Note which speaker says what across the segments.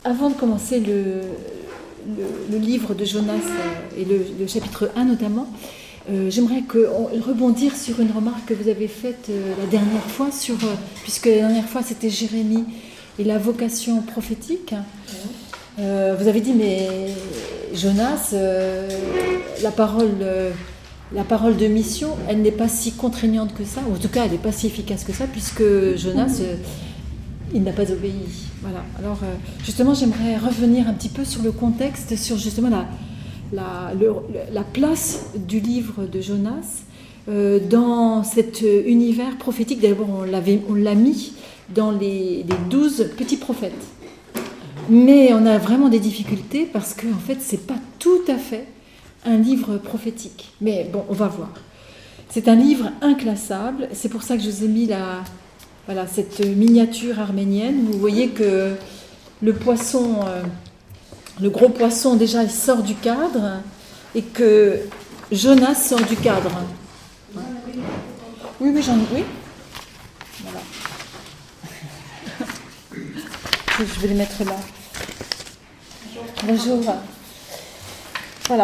Speaker 1: Avant de commencer le livre de Jonas et le chapitre 1 notamment, j'aimerais rebondir sur une remarque que vous avez faite la dernière fois, puisque la dernière fois c'était Jérémie et la vocation prophétique. Vous avez dit, mais Jonas, la parole de mission, elle n'est pas si contraignante que ça, ou en tout cas elle n'est pas si efficace que ça, puisque Jonas, il n'a pas obéi. Voilà. Alors justement, j'aimerais revenir un petit peu sur le contexte, sur justement la place du livre de Jonas dans cet univers prophétique. D'abord, on l'a mis dans les 12 petits prophètes. Mais on a vraiment des difficultés parce qu'en fait, c'est pas tout à fait un livre prophétique. Mais bon, on va voir. C'est un livre inclassable. C'est pour ça que je vous ai mis cette miniature arménienne. Vous voyez que le poisson, le gros poisson, déjà, il sort du cadre et que Jonas sort du cadre. Oui, oui. Voilà. Je vais les mettre là. Bonjour. Voilà.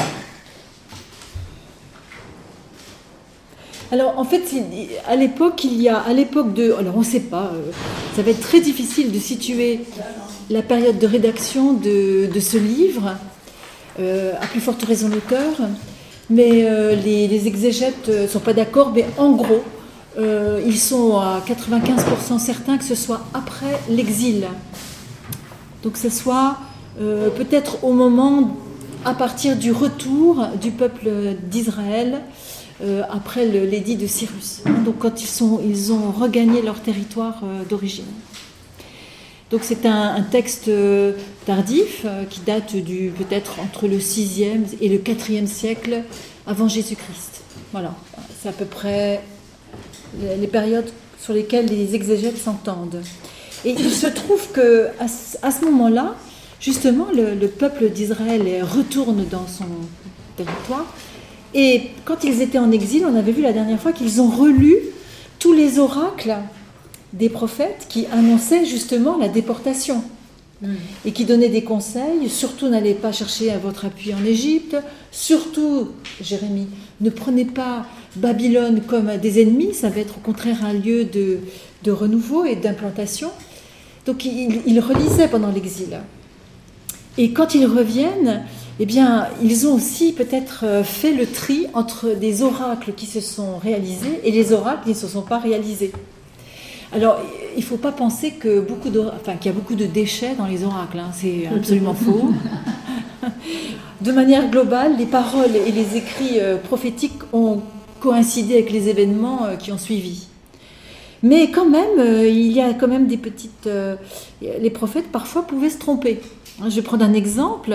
Speaker 1: Alors, en fait, à l'époque alors on ne sait pas, ça va être très difficile de situer la période de rédaction de ce livre, à plus forte raison l'auteur, mais les exégètes ne sont pas d'accord, mais en gros, ils sont à 95% certains que ce soit après l'exil. Donc, que ce soit peut-être au moment, à partir du retour du peuple d'Israël, après l'édit de Cyrus, donc quand ils ont regagné leur territoire d'origine. Donc c'est un texte tardif qui date peut-être entre le 6e et le 4e siècle avant Jésus-Christ. Voilà, c'est à peu près les périodes sur lesquelles les exégètes s'entendent. Et il se trouve qu'à ce moment-là, justement, le peuple d'Israël retourne dans son territoire. Et quand ils étaient en exil, on avait vu la dernière fois qu'ils ont relu tous les oracles des prophètes qui annonçaient justement la déportation et qui donnaient des conseils. Surtout, n'allez pas chercher votre appui en Égypte. Surtout, Jérémie, ne prenez pas Babylone comme des ennemis. Ça va être au contraire un lieu de renouveau et d'implantation. Donc, ils relisaient pendant l'exil. Et quand ils reviennent, eh bien, ils ont aussi peut-être fait le tri entre des oracles qui se sont réalisés et les oracles qui ne se sont pas réalisés. Alors, il ne faut pas penser qu'il y a beaucoup de déchets dans les oracles, hein. C'est absolument faux. De manière globale, les paroles et les écrits prophétiques ont coïncidé avec les événements qui ont suivi. Mais quand même, il y a quand même des petites... les prophètes, parfois, pouvaient se tromper. Je vais prendre un exemple.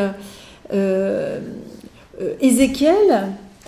Speaker 1: Ézéchiel,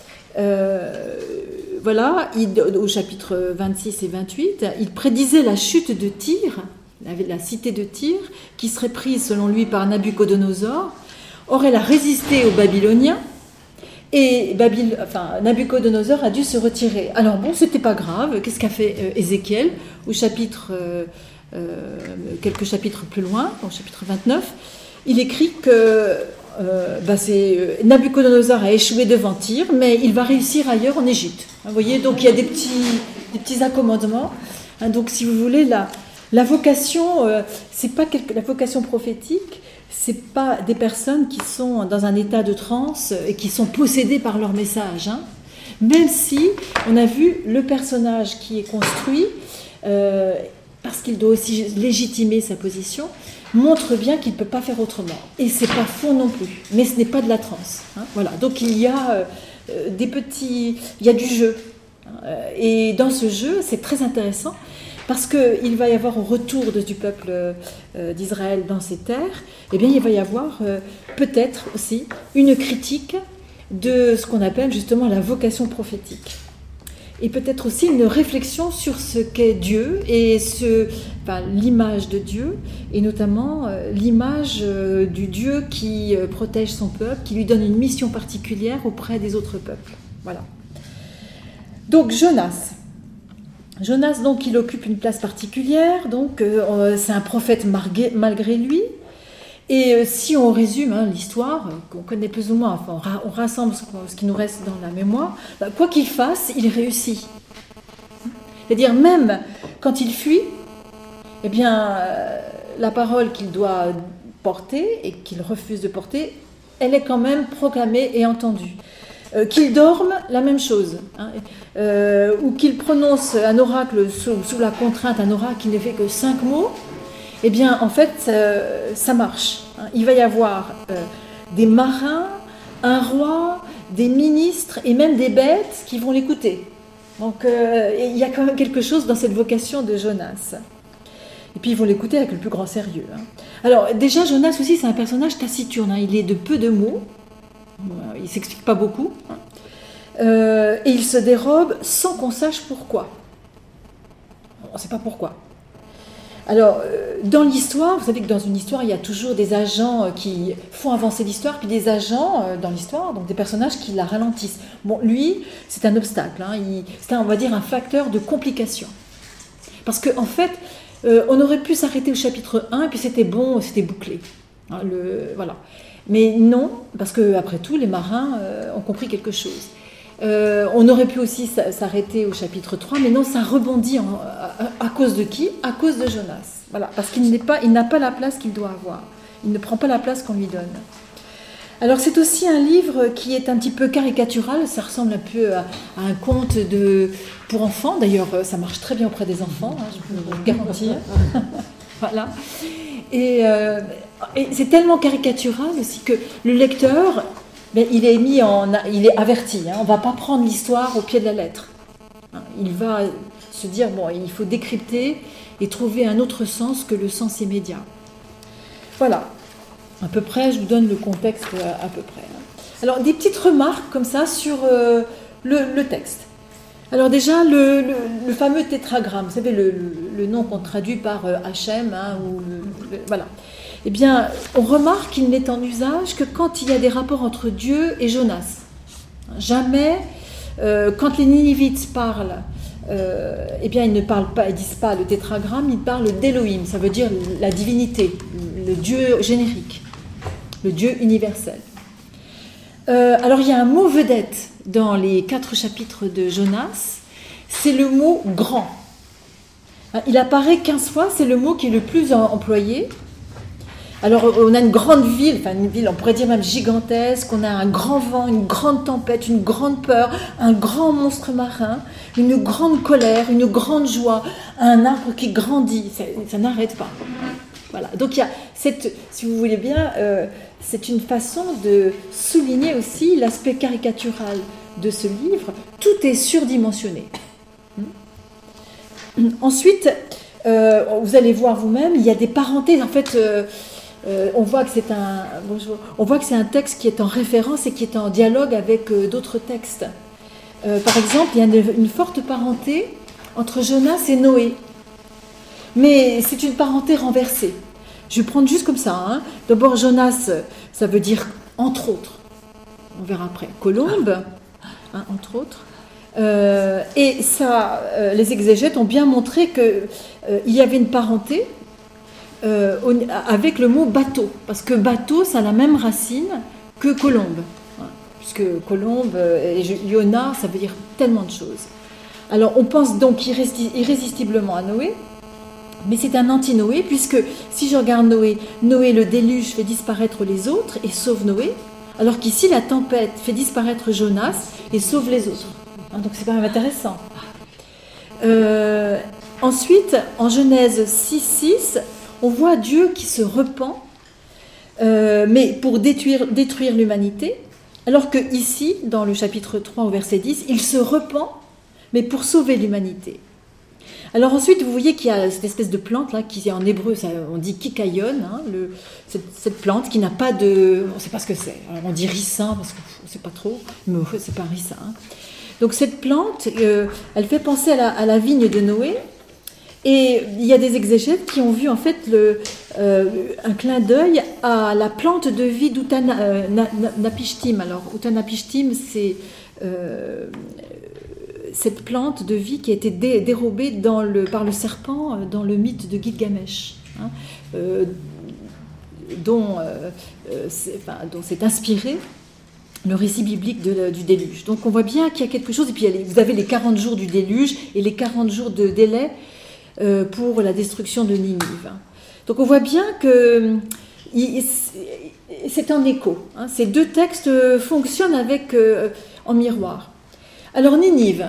Speaker 1: au chapitre 26 et 28, il prédisait la chute de Tyr, la cité de Tyr, qui serait prise selon lui par Nabuchodonosor. Or, elle a résisté aux Babyloniens et Nabuchodonosor a dû se retirer. Alors bon, c'était pas grave. Qu'est-ce qu'a fait Ézéchiel au chapitre, quelques chapitres plus loin, au chapitre 29, il écrit que Nabuchodonosor a échoué devant Tyr, mais il va réussir ailleurs en Égypte. Vous voyez, donc il y a des petits accommodements. Donc, si vous voulez, la vocation, c'est pas la vocation prophétique, c'est pas des personnes qui sont dans un état de transe et qui sont possédées par leur message. Même si on a vu le personnage qui est construit, parce qu'il doit aussi légitimer sa position, montre bien qu'il ne peut pas faire autrement. Et c'est pas faux non plus, mais ce n'est pas de la transe. Voilà. Donc il y a il y a du jeu. Et dans ce jeu, c'est très intéressant parce qu'il va y avoir au retour du peuple d'Israël dans ces terres, eh bien il va y avoir peut-être aussi une critique de ce qu'on appelle justement la vocation prophétique. Et peut-être aussi une réflexion sur ce qu'est Dieu et l'image de Dieu, et notamment l'image du Dieu qui protège son peuple, qui lui donne une mission particulière auprès des autres peuples. Voilà. Donc Jonas, donc, il occupe une place particulière, donc c'est un prophète malgré lui, Et si on résume l'histoire, qu'on connaît plus ou moins, enfin, on rassemble ce qui nous reste dans la mémoire, quoi qu'il fasse, il réussit. C'est-à-dire même quand il fuit, eh bien, la parole qu'il doit porter et qu'il refuse de porter, elle est quand même proclamée et entendue. Qu'il dorme, la même chose. Ou qu'il prononce un oracle sous la contrainte, un oracle qui ne fait que 5 mots, eh bien, en fait, ça marche. Il va y avoir des marins, un roi, des ministres et même des bêtes qui vont l'écouter. Donc, il y a quand même quelque chose dans cette vocation de Jonas. Et puis, ils vont l'écouter avec le plus grand sérieux. Alors, déjà, Jonas aussi, c'est un personnage taciturne. Il est de peu de mots. Il ne s'explique pas beaucoup. Et il se dérobe sans qu'on sache pourquoi. On ne sait pas pourquoi. Alors, dans l'histoire, vous savez que dans une histoire, il y a toujours des agents qui font avancer l'histoire, puis des agents dans l'histoire, donc des personnages qui la ralentissent. Bon, lui, c'est un obstacle. C'est, on va dire, un facteur de complication. Parce qu'en fait, on aurait pu s'arrêter au chapitre 1, et puis c'était bon, c'était bouclé. Voilà. Mais non, parce qu'après tout, les marins ont compris quelque chose. On aurait pu aussi s'arrêter au chapitre 3, mais non, ça rebondit à cause de qui ? À cause de Jonas. Voilà, parce qu'il n'a pas la place qu'il doit avoir. Il ne prend pas la place qu'on lui donne. Alors c'est aussi un livre qui est un petit peu caricatural, ça ressemble un peu à un conte pour enfants. D'ailleurs, ça marche très bien auprès des enfants, je peux vous le garantir. Voilà. Et c'est tellement caricatural aussi que le lecteur, il est averti. On ne va pas prendre l'histoire au pied de la lettre. Il va se dire, il faut décrypter et trouver un autre sens que le sens immédiat. Voilà. À peu près, je vous donne le contexte à peu près. Alors, des petites remarques comme ça sur le texte. Alors déjà, le fameux tétragramme, vous savez, le nom qu'on traduit par Hachem, voilà. Eh bien, on remarque qu'il n'est en usage que quand il y a des rapports entre Dieu et Jonas. Jamais, quand les Ninivites parlent, eh bien, ils ne disent pas le tétragramme, ils parlent d'Elohim, ça veut dire la divinité, le Dieu générique, le Dieu universel. Alors, il y a un mot vedette dans les 4 chapitres de Jonas, c'est le mot « grand ». Il apparaît 15 fois, c'est le mot qui est le plus employé. Alors, on a une grande ville, on pourrait dire même gigantesque, on a un grand vent, une grande tempête, une grande peur, un grand monstre marin, une grande colère, une grande joie, un arbre qui grandit, ça n'arrête pas. Voilà. Donc, il y a si vous voulez bien, c'est une façon de souligner aussi l'aspect caricatural de ce livre. Tout est surdimensionné. Ensuite, vous allez voir vous-même, il y a des parentés, en fait... on voit que c'est un texte qui est en référence et qui est en dialogue avec d'autres textes. Par exemple, il y a une forte parenté entre Jonas et Noé. Mais c'est une parenté renversée. Je vais prendre juste comme ça. D'abord, Jonas, ça veut dire entre autres. On verra après. Colombe, entre autres. Et ça, les exégètes ont bien montré qu'il y avait une parenté avec le mot bateau, parce que bateau, ça a la même racine que colombe, puisque colombe et Yona, ça veut dire tellement de choses. Alors, on pense donc irrésistiblement à Noé, mais c'est un anti-Noé, puisque si je regarde Noé, le déluge fait disparaître les autres et sauve Noé, alors qu'ici, la tempête fait disparaître Jonas et sauve les autres. Donc, c'est quand même intéressant. Ensuite, en Genèse 6:6, on voit Dieu qui se repent, mais pour détruire l'humanité, alors que ici, dans le chapitre 3 au verset 10, il se repent, mais pour sauver l'humanité. Alors ensuite, vous voyez qu'il y a cette espèce de plante là, qui en hébreu, on dit kikayon, cette plante qui n'a pas de... On ne sait pas ce que c'est. Alors on dit ricin, parce qu'on ne sait pas trop, mais c'est pas un ricin. Donc cette plante, elle fait penser à la vigne de Noé. Et il y a des exégètes qui ont vu en fait un clin d'œil à la plante de vie d'Utanapishtim. Alors Utanapishtim, c'est cette plante de vie qui a été dérobée par le serpent dans le mythe de Gilgamesh. dont s'est inspiré le récit biblique du déluge. Donc on voit bien qu'il y a quelque chose, et puis vous avez les 40 jours du déluge et les 40 jours de délai pour la destruction de Ninive. Donc on voit bien que c'est en écho. Hein. Ces deux textes fonctionnent en miroir. Alors Ninive,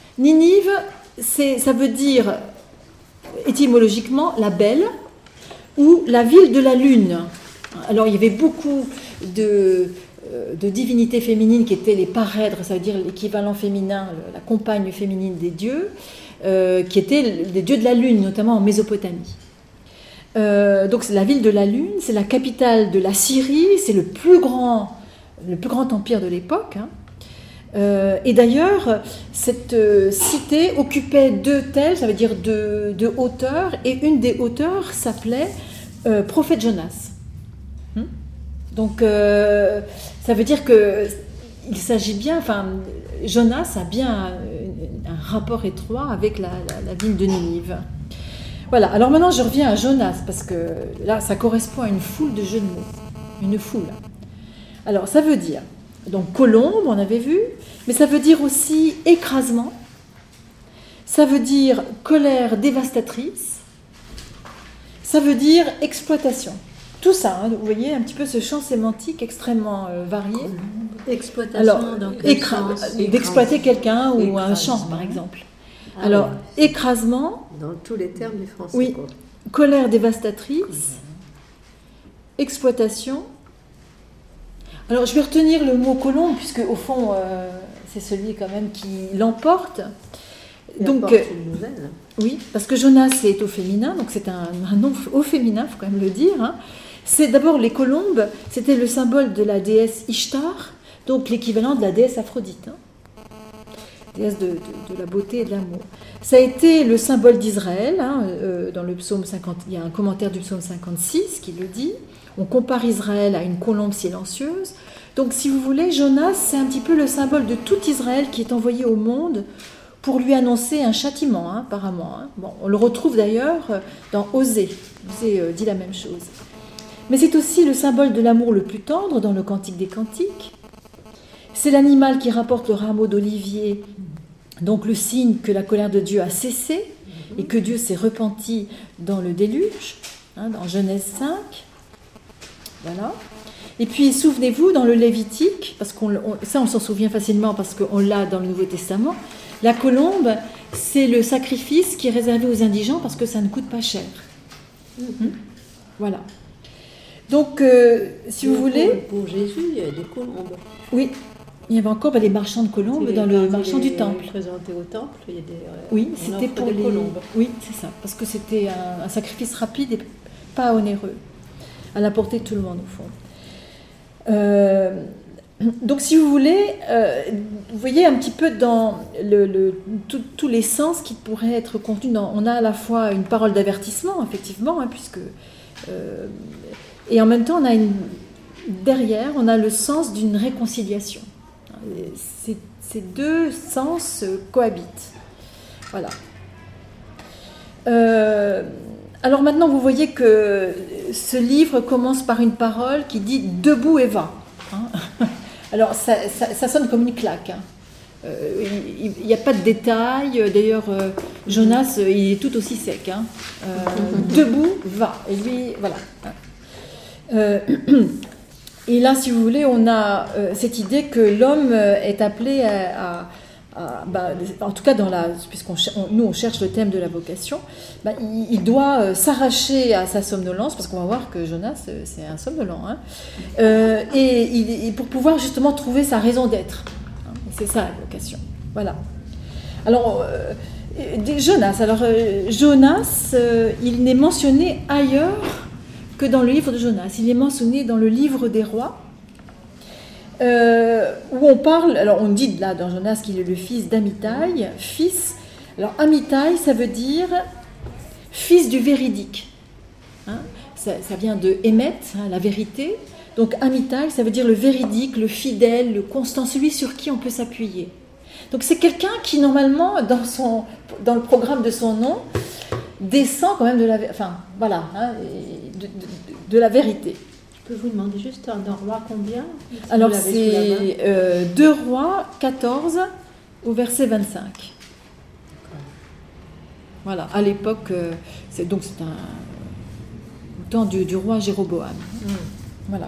Speaker 1: ça veut dire étymologiquement la belle ou la ville de la lune. Alors il y avait beaucoup de divinités féminines qui étaient les parèdres, ça veut dire l'équivalent féminin, la compagne féminine des dieux, qui étaient les dieux de la lune, notamment en Mésopotamie. Donc c'est la ville de la lune, c'est la capitale de la Syrie, c'est le plus grand empire de l'époque. Hein. Et d'ailleurs, cette cité occupait 2 tels, ça veut dire deux hauteurs, et une des hauteurs s'appelait prophète Jonas. Donc ça veut dire qu'il s'agit bien, Jonas a bien un rapport étroit avec la ville de Ninive. Voilà, alors maintenant je reviens à Jonas, parce que là ça correspond à une foule de jeux de mots, une foule. Alors ça veut dire, donc colombe, on avait vu, mais ça veut dire aussi écrasement, ça veut dire colère dévastatrice, ça veut dire exploitation. Tout ça, hein, vous voyez un petit peu ce champ sémantique extrêmement varié.
Speaker 2: Exploitation,
Speaker 1: alors,
Speaker 2: donc
Speaker 1: d'exploiter quelqu'un ou un champ, par exemple.
Speaker 2: Ah,
Speaker 1: alors,
Speaker 2: oui.
Speaker 1: écrasement.
Speaker 2: Dans tous les termes du français.
Speaker 1: Oui.
Speaker 2: Quoi.
Speaker 1: Colère dévastatrice. Exploitation. Alors, je vais retenir le mot colombe, puisque au fond, c'est celui quand même qui l'emporte.
Speaker 2: Donc, une nouvelle.
Speaker 1: Oui, parce que Jonas est au féminin, donc c'est un nom au féminin, il faut quand même le dire. Hein. C'est d'abord les colombes, c'était le symbole de la déesse Ishtar, donc l'équivalent de la déesse Aphrodite, hein. Déesse de la beauté et de l'amour. Ça a été le symbole d'Israël, hein, dans le psaume 50, il y a un commentaire du psaume 56 qui le dit. On compare Israël à une colombe silencieuse. Donc si vous voulez, Jonas, c'est un petit peu le symbole de tout Israël qui est envoyé au monde pour lui annoncer un châtiment, hein, apparemment. Hein. Bon, on le retrouve d'ailleurs dans Osée. Osée dit la même chose. Mais c'est aussi le symbole de l'amour le plus tendre dans le Cantique des Cantiques. C'est l'animal qui rapporte le rameau d'olivier, donc le signe que la colère de Dieu a cessé et que Dieu s'est repenti dans le déluge, hein, dans Genèse 5. Voilà. Et puis, souvenez-vous, dans le Lévitique, parce ça on s'en souvient facilement parce qu'on l'a dans le Nouveau Testament, la colombe, c'est le sacrifice qui est réservé aux indigents parce que ça ne coûte pas cher. Voilà. Donc, si vous voulez...
Speaker 2: Pour Jésus, il y a des colombes.
Speaker 1: Oui, il y avait encore les marchands de colombes dans le marchand du temple.
Speaker 2: Présenté au temple, il y a des...
Speaker 1: Oui, c'était pour les colombes. Oui, c'est ça, parce que c'était un sacrifice rapide et pas onéreux, à la portée de tout le monde, au fond. Donc, si vous voulez, vous voyez un petit peu dans tous les sens qui pourraient être contenus on a à la fois une parole d'avertissement, effectivement, hein, puisque... et en même temps, derrière, on a le sens d'une réconciliation. Ces deux sens cohabitent. Voilà. Alors maintenant, vous voyez que ce livre commence par une parole qui dit « Debout et va hein ». Alors, ça sonne comme une claque. Hein. Il n'y a pas de détails. D'ailleurs, Jonas, il est tout aussi sec. Hein. Debout, va. Et lui, voilà. Et là, si vous voulez, on a cette idée que l'homme est appelé en tout cas, nous on cherche le thème de la vocation, il doit s'arracher à sa somnolence, parce qu'on va voir que Jonas, c'est un somnolent, hein, et pour pouvoir justement trouver sa raison d'être. Hein, c'est ça la vocation. Voilà. Alors, Jonas, il n'est mentionné ailleurs que dans le livre de Jonas. Il est mentionné dans le livre des rois, où on parle, alors on dit là dans Jonas qu'il est le fils d'Amitai, fils, alors Amitai ça veut dire fils du véridique, hein, ça vient de Émet, hein, la vérité, donc Amitai ça veut dire le véridique, le fidèle, le constant, celui sur qui on peut s'appuyer. Donc c'est quelqu'un qui normalement dans le programme de son nom descend quand même de de la vérité.
Speaker 2: Je peux vous demander juste dans Roi combien?
Speaker 1: Alors c'est 2 Rois 14 au verset 25. Voilà, à l'époque, c'est un au temps du roi Jéroboam. Voilà.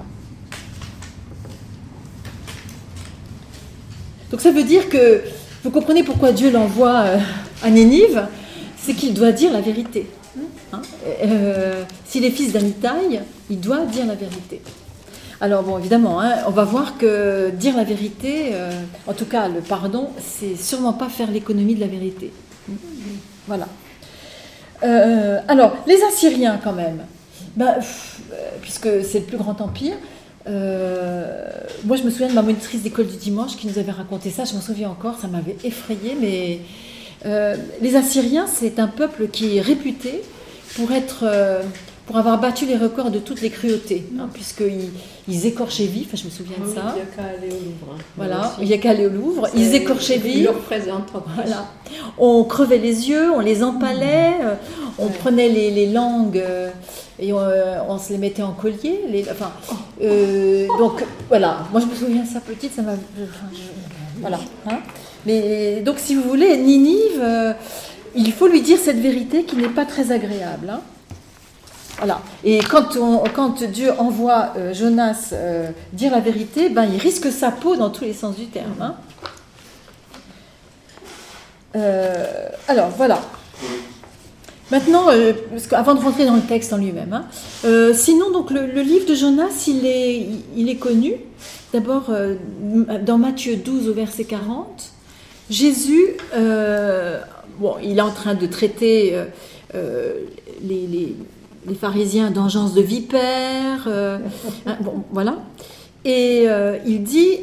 Speaker 1: Donc ça veut dire que, vous comprenez pourquoi Dieu l'envoie à Nénive, c'est qu'il doit dire la vérité. Hein, s'il est fils d'Amitai, il doit dire la vérité. Alors bon, évidemment, hein, on va voir que dire la vérité, en tout cas le pardon, c'est sûrement pas faire l'économie de la vérité. Voilà. Alors, les Assyriens quand même, puisque c'est le plus grand empire, moi je me souviens de ma monitrice d'école du dimanche qui nous avait raconté ça, je m'en souviens encore, ça m'avait effrayée, mais les Assyriens, c'est un peuple qui est réputé pour avoir battu les records de toutes les cruautés, hein, puisqu'ils écorchaient vifs, je me souviens de ça.
Speaker 2: Il n'y a qu'à aller au Louvre. Hein.
Speaker 1: Voilà, il n'y a qu'à aller au Louvre. Ils écorchaient vifs.
Speaker 2: Ils le représentent en plus.
Speaker 1: Voilà. On crevait les yeux, on les empalait, on prenait les langues et on se les mettait en collier. Donc voilà, moi je me souviens de ça petite, ça m'a... Voilà. Hein. Mais, donc si vous voulez, Ninive, il faut lui dire cette vérité qui n'est pas très agréable. Hein. Voilà. Et quand Dieu envoie Jonas dire la vérité, il risque sa peau dans tous les sens du terme. Hein. Alors voilà. Maintenant, avant de rentrer dans le texte en lui-même, hein, sinon donc le livre de Jonas, il est connu. D'abord dans Matthieu 12 au verset 40, Jésus, il est en train de traiter les pharisiens d'engeance de vipères, voilà. Et il dit,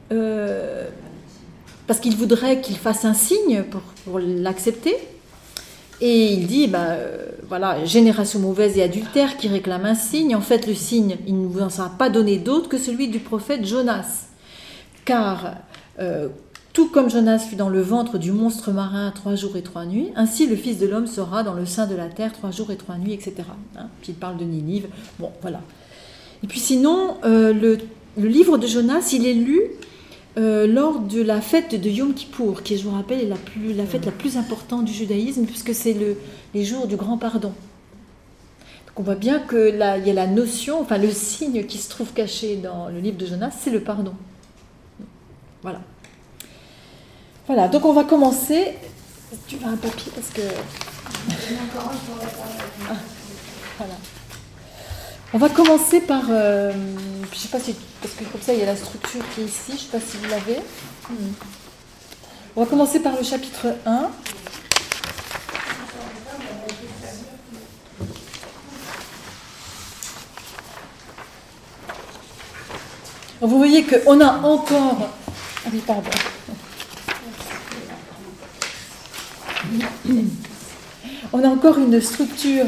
Speaker 1: parce qu'il voudrait qu'il fasse un signe pour l'accepter, et il dit, voilà, génération mauvaise et adultère qui réclame un signe. En fait, le signe, il ne vous en sera pas donné d'autre que celui du prophète Jonas. Car, tout comme Jonas fut dans le ventre du monstre marin 3 jours et 3 nuits, ainsi le Fils de l'homme sera dans le sein de la terre 3 jours et 3 nuits, etc. Hein, puis il parle de Ninive. Bon, voilà. Et puis sinon, le livre de Jonas, il est lu lors de la fête de Yom Kippour, qui, je vous rappelle, est la fête la plus importante du judaïsme, puisque c'est les jours du grand pardon. Donc on voit bien qu'il y a la notion, enfin le signe qui se trouve caché dans le livre de Jonas, c'est le pardon. Voilà. Voilà, donc on va commencer. Tu veux un papier parce que... voilà. On va commencer par... je ne sais pas si... Parce que comme ça, il y a la structure qui est ici. Je ne sais pas si vous l'avez. On va commencer par le chapitre 1. Vous voyez qu'on a encore... Ah oui, pardon. On a encore une structure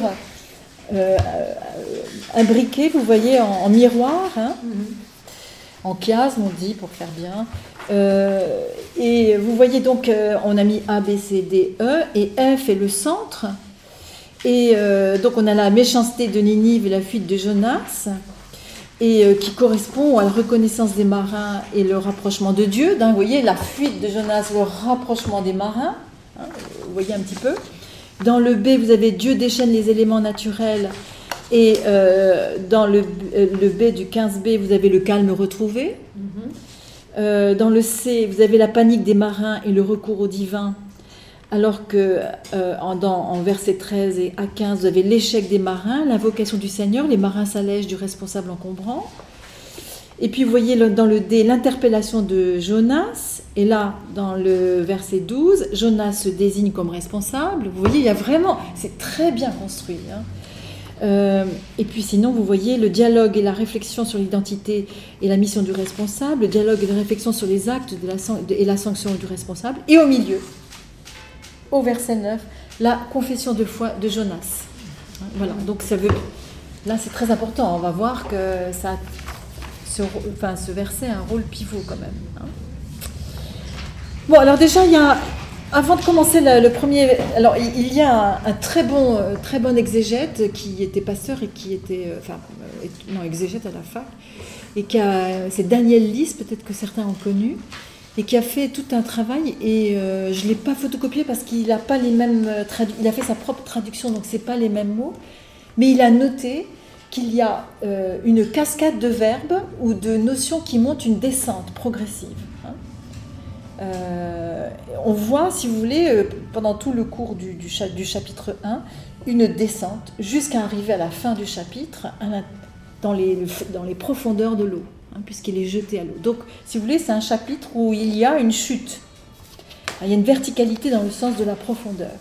Speaker 1: imbriquée, vous voyez, en miroir, hein, en chiasme, on dit, pour faire bien. Et vous voyez donc, on a mis A, B, C, D, E, et F est le centre. Et donc, on a la méchanceté de Ninive et la fuite de Jonas, et qui correspond à la reconnaissance des marins et le rapprochement de Dieu. Vous voyez, la fuite de Jonas, le rapprochement des marins. Vous voyez un petit peu. Dans le B, vous avez Dieu déchaîne les éléments naturels. Et dans le B du 15b, vous avez le calme retrouvé. Dans le C, vous avez la panique des marins et le recours au divin. Alors que en versets 13 et à 15, vous avez l'échec des marins, l'invocation du Seigneur, les marins s'allègent du responsable encombrant. Et puis vous voyez dans le D, l'interpellation de Jonas. Et là, dans le verset 12, Jonas se désigne comme responsable. Vous voyez, il y a vraiment... C'est très bien construit. Hein. Et puis sinon, vous voyez le dialogue et la réflexion sur l'identité et la mission du responsable, le dialogue et la réflexion sur les actes et la sanction du responsable. Et au milieu, au verset 9, la confession de foi de Jonas. Voilà, donc ça veut... Là, c'est très important. On va voir que ça... ce verset a un rôle pivot quand même. Hein. Bon, alors déjà, il y a Avant de commencer le premier, alors il y a un très bon exégète qui était pasteur et qui était, exégète à la fac, et c'est Daniel Lys, peut-être que certains ont connu, et qui a fait tout un travail, et je ne l'ai pas photocopié parce qu'il n'a pas les mêmes il a fait sa propre traduction, donc c'est pas les mêmes mots, mais il a noté qu'il y a une cascade de verbes ou de notions qui montent une descente progressive. On voit, si vous voulez, pendant tout le cours du chapitre 1, une descente jusqu'à arriver à la fin du chapitre, dans les profondeurs de l'eau, puisqu'il est jeté à l'eau. Donc, si vous voulez, c'est un chapitre où il y a une chute. Il y a une verticalité dans le sens de la profondeur.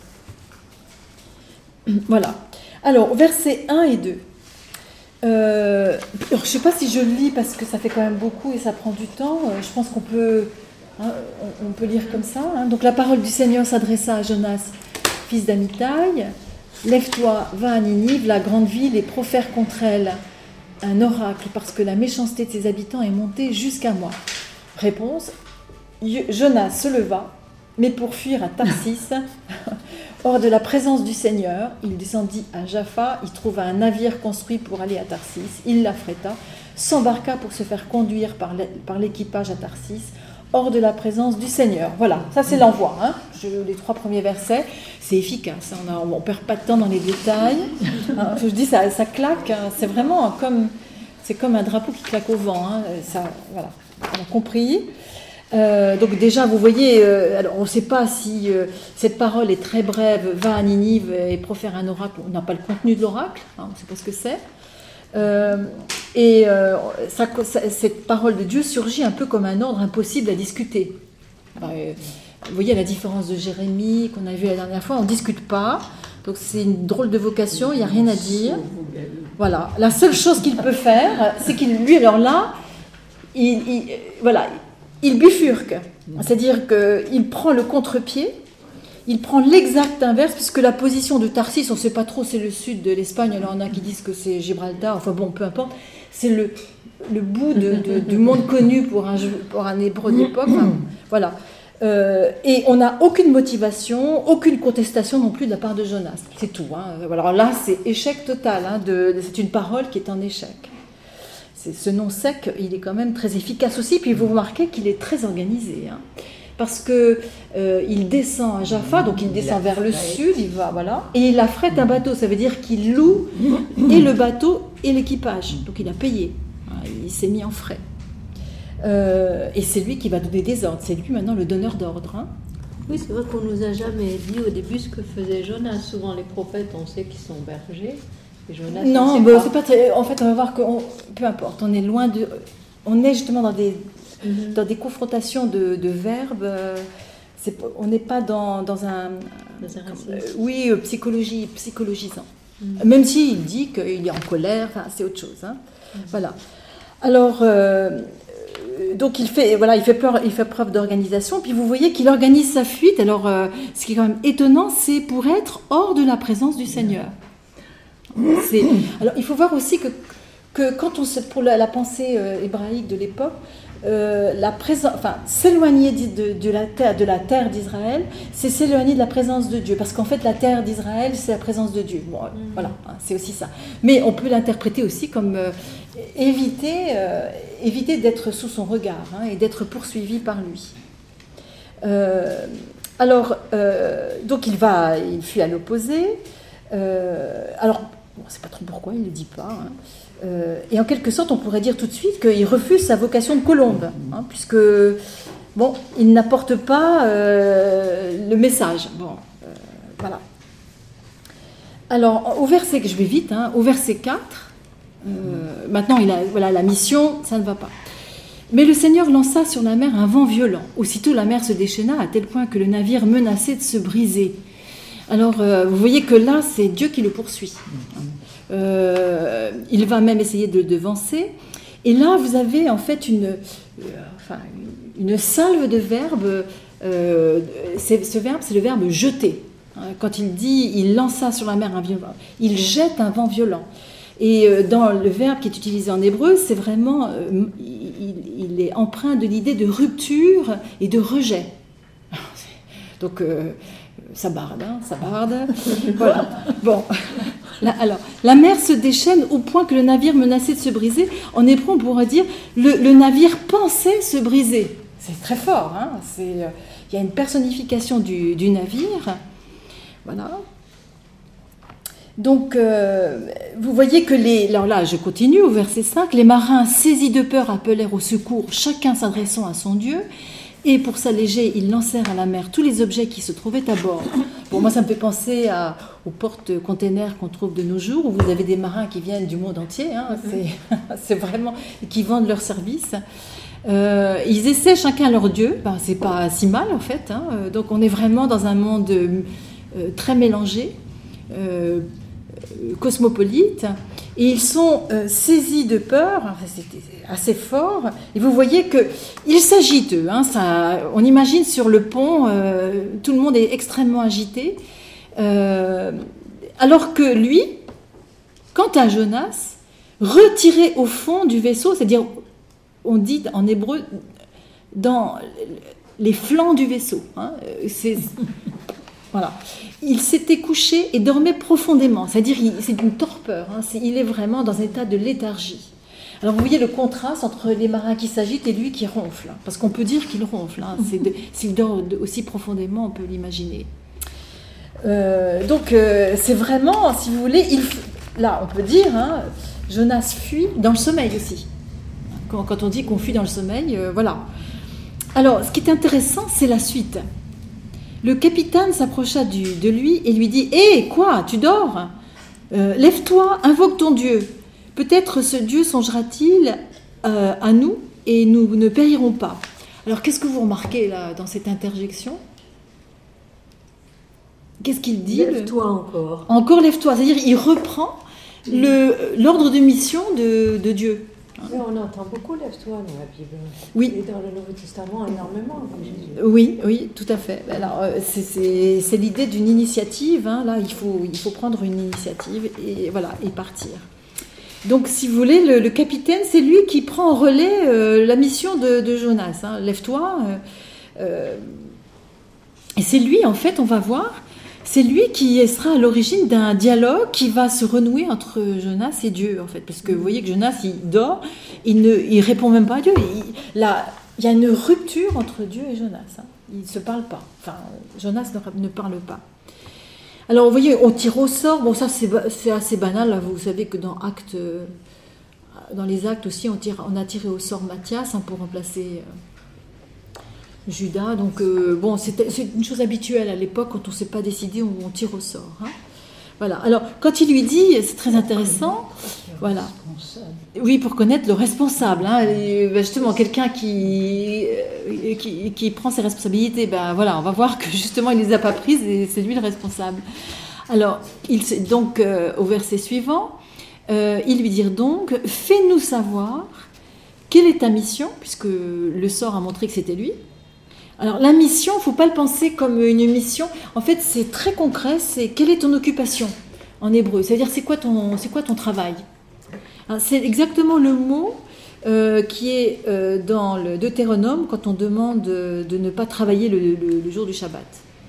Speaker 1: Voilà. Alors, versets 1 et 2. Je ne sais pas si je le lis parce que ça fait quand même beaucoup et ça prend du temps. Je pense qu'on peut... on peut lire comme ça. Donc la parole du Seigneur s'adressa à Jonas, fils d'Amittai. Lève-toi, va à Ninive, la grande ville, et profère contre elle un oracle, parce que la méchanceté de ses habitants est montée jusqu'à moi. Réponse, Jonas se leva, mais pour fuir à Tarsis, hors de la présence du Seigneur, il descendit à Jaffa, il trouva un navire construit pour aller à Tarsis, il l'affréta, s'embarqua pour se faire conduire par l'équipage à Tarsis, hors de la présence du Seigneur. Voilà, ça c'est l'envoi. Les 3 premiers versets, c'est efficace. On ne perd pas de temps dans les détails. Je dis, ça claque. C'est vraiment comme un drapeau qui claque au vent. Voilà, on a compris. Donc déjà, vous voyez, alors on ne sait pas si cette parole est très brève, va à Ninive et profère un oracle. On n'a pas le contenu de l'oracle, on ne sait pas ce que c'est. Cette parole de Dieu surgit un peu comme un ordre impossible à discuter. Vous voyez la différence de Jérémie qu'on a vu la dernière fois, on ne discute pas, donc c'est une drôle de vocation, il n'y a rien à dire. Voilà, la seule chose qu'il peut faire, c'est qu'il bifurque, c'est-à-dire qu'il prend le contre-pied. Il prend l'exact inverse, puisque la position de Tarsis, on ne sait pas trop, c'est le sud de l'Espagne, alors il y en a qui disent que c'est Gibraltar, enfin bon, peu importe, c'est le bout du monde connu pour un hébreu d'époque, voilà. Et on n'a aucune motivation, aucune contestation non plus de la part de Jonas, c'est tout. Alors là, c'est échec total, c'est une parole qui est en échec. Ce nom sec, il est quand même très efficace aussi, puis vous remarquez qu'il est très organisé, parce que il descend à Jaffa, donc il descend vers le sud, il va, voilà, et il affrète un bateau, ça veut dire qu'il loue et le bateau et l'équipage, donc il a payé, il s'est mis en frais. Et c'est lui qui va donner des ordres, c'est lui maintenant le donneur d'ordre.
Speaker 2: Oui, c'est vrai qu'on nous a jamais dit au début ce que faisait Jonas. Souvent les prophètes, on sait qu'ils sont bergers, et Jonas,
Speaker 1: non, c'est pas très... En fait, on va voir que, peu importe, on est loin de... On est justement dans des confrontations de verbes, on n'est pas dans un psychologisant. Même s'il dit qu'il est en colère, c'est autre chose. Voilà. Alors, donc il fait preuve d'organisation, puis vous voyez qu'il organise sa fuite. Alors, ce qui est quand même étonnant, c'est pour être hors de la présence du Seigneur. Alors, il faut voir aussi que quand pour la pensée hébraïque de l'époque, s'éloigner de la terre d'Israël, c'est s'éloigner de la présence de Dieu, parce qu'en fait la terre d'Israël, c'est la présence de Dieu. Bon, voilà, c'est aussi ça. Mais on peut l'interpréter aussi comme éviter d'être sous son regard, et d'être poursuivi par lui. Donc il fuit à l'opposé. Alors, on ne sait pas trop pourquoi, il ne le dit pas. Et en quelque sorte, on pourrait dire tout de suite qu'il refuse sa vocation de colombe, puisque, il n'apporte pas le message. Voilà. Alors, au verset, je vais vite, au verset 4, maintenant, la mission, ça ne va pas. Mais le Seigneur lança sur la mer un vent violent. Aussitôt, la mer se déchaîna à tel point que le navire menaçait de se briser. Alors, vous voyez que là, c'est Dieu qui le poursuit. Il va même essayer de le devancer. Et là, vous avez en fait une salve de verbes. Ce verbe, c'est le verbe jeter. Quand il dit, il lança sur la mer un violent, il jette un vent violent. Et dans le verbe qui est utilisé en hébreu, c'est vraiment, il est empreint de l'idée de rupture et de rejet. Donc, ça barde, ça barde. Voilà. Bon. Alors, la mer se déchaîne au point que le navire menaçait de se briser. En hébreu, on pourrait dire le navire pensait se briser. C'est très fort. Il y a une personnification du navire. Voilà. Donc, vous voyez que alors là, je continue au verset 5. Les marins, saisis de peur, appelèrent au secours, chacun s'adressant à son Dieu. Et pour s'alléger, ils lancèrent à la mer tous les objets qui se trouvaient à bord. Bon, moi, ça me fait penser aux porte-containers qu'on trouve de nos jours, où vous avez des marins qui viennent du monde entier. C'est vraiment... qui vendent leurs services. Ils essaient chacun leur Dieu. C'est pas si mal, en fait. Donc, on est vraiment dans un monde très mélangé, cosmopolite. Et ils sont saisis de peur, c'était assez fort, et vous voyez qu'ils s'agitent, eux. On imagine sur le pont, tout le monde est extrêmement agité, alors que lui, quant à Jonas, retiré au fond du vaisseau, c'est-à-dire, on dit en hébreu, dans les flancs du vaisseau, voilà. Il s'était couché et dormait profondément, c'est-à-dire c'est une torpeur, il est vraiment dans un état de léthargie. Alors vous voyez le contraste entre les marins qui s'agitent et lui qui ronfle, parce qu'on peut dire qu'il ronfle, s'il dort aussi profondément, on peut l'imaginer. Donc c'est vraiment, si vous voulez, là on peut dire, Jonas fuit dans le sommeil aussi. Quand on dit qu'on fuit dans le sommeil, voilà. Alors ce qui est intéressant, c'est la suite. Le capitaine s'approcha de lui et lui dit « Hé, quoi, tu dors ? Lève-toi, invoque ton Dieu. Peut-être ce Dieu songera-t-il à nous et nous ne périrons pas. » Alors, qu'est-ce que vous remarquez là dans cette interjection ? Qu'est-ce qu'il dit ?
Speaker 2: Lève-toi encore.
Speaker 1: Encore lève-toi, c'est-à-dire il reprend l'ordre de mission de Dieu.
Speaker 2: Oui, on entend beaucoup lève-toi dans la Bible.
Speaker 1: Oui.
Speaker 2: Et dans le Nouveau Testament, énormément. Jésus.
Speaker 1: Oui, tout à fait. Alors, c'est l'idée d'une initiative. Là, il faut prendre une initiative et voilà, et partir. Donc, si vous voulez, le capitaine, c'est lui qui prend en relais la mission de Jonas. Lève-toi. Et c'est lui, en fait, on va voir. C'est lui qui sera à l'origine d'un dialogue qui va se renouer entre Jonas et Dieu, en fait. Parce que vous voyez que Jonas, il dort, il répond même pas à Dieu. Il y a une rupture entre Dieu et Jonas. Ils ne se parlent pas. Enfin, Jonas ne parle pas. Alors, vous voyez, on tire au sort. Bon, ça, c'est assez banal. Là. Vous savez que dans les actes aussi, on a tiré au sort Matthias pour remplacer... Judas, donc c'est une chose habituelle à l'époque, quand on ne s'est pas décidé, on tire au sort. Voilà. Alors, quand il lui dit, c'est très intéressant, voilà. Oui, pour connaître le responsable. Justement, quelqu'un qui prend ses responsabilités, voilà, on va voir que justement, il ne les a pas prises et c'est lui le responsable. Alors, donc, au verset suivant, ils lui dirent donc, fais-nous savoir quelle est ta mission, puisque le sort a montré que c'était lui. Alors, la mission, il ne faut pas le penser comme une mission. En fait, c'est très concret. C'est quelle est ton occupation en hébreu. C'est-à-dire, c'est quoi ton travail ? C'est exactement le mot qui est dans le Deutéronome quand on demande de ne pas travailler le jour du Shabbat.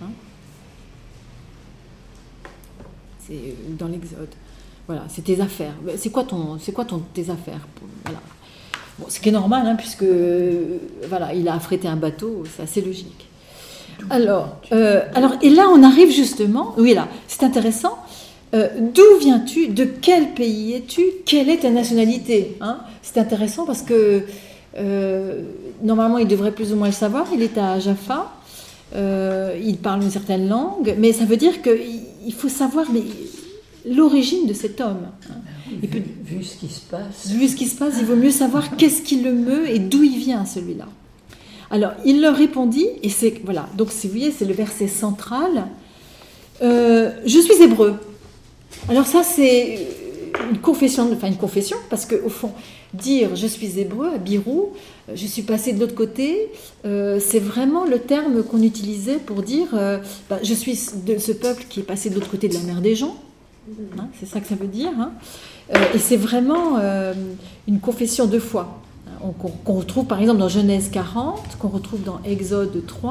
Speaker 1: C'est dans l'Exode. Voilà, c'est tes affaires. C'est quoi tes affaires ? Voilà. Bon, ce qui est normal, puisque voilà, il a affrété un bateau, c'est assez logique. Alors, et là, on arrive justement, oui, là, c'est intéressant. D'où viens-tu ? De quel pays es-tu ? Quelle est ta nationalité ? C'est intéressant parce que normalement, il devrait plus ou moins le savoir. Il est à Jaffa, il parle une certaine langue, mais ça veut dire qu'il faut savoir l'origine de cet homme.
Speaker 2: Vu ce qui se passe.
Speaker 1: Vu ce qui se passe, il vaut mieux savoir qu'est-ce qui le meut et d'où il vient, celui-là. Alors, il leur répondit, et c'est, voilà, donc vous voyez, c'est le verset central. Je suis hébreu. Alors ça, c'est une confession, parce qu'au fond, dire je suis hébreu à Birou, je suis passé de l'autre côté, c'est vraiment le terme qu'on utilisait pour dire je suis de ce peuple qui est passé de l'autre côté de la mer des gens. C'est ça que ça veut dire. Et c'est vraiment une confession de foi qu'on retrouve par exemple dans Genèse 40, qu'on retrouve dans Exode 3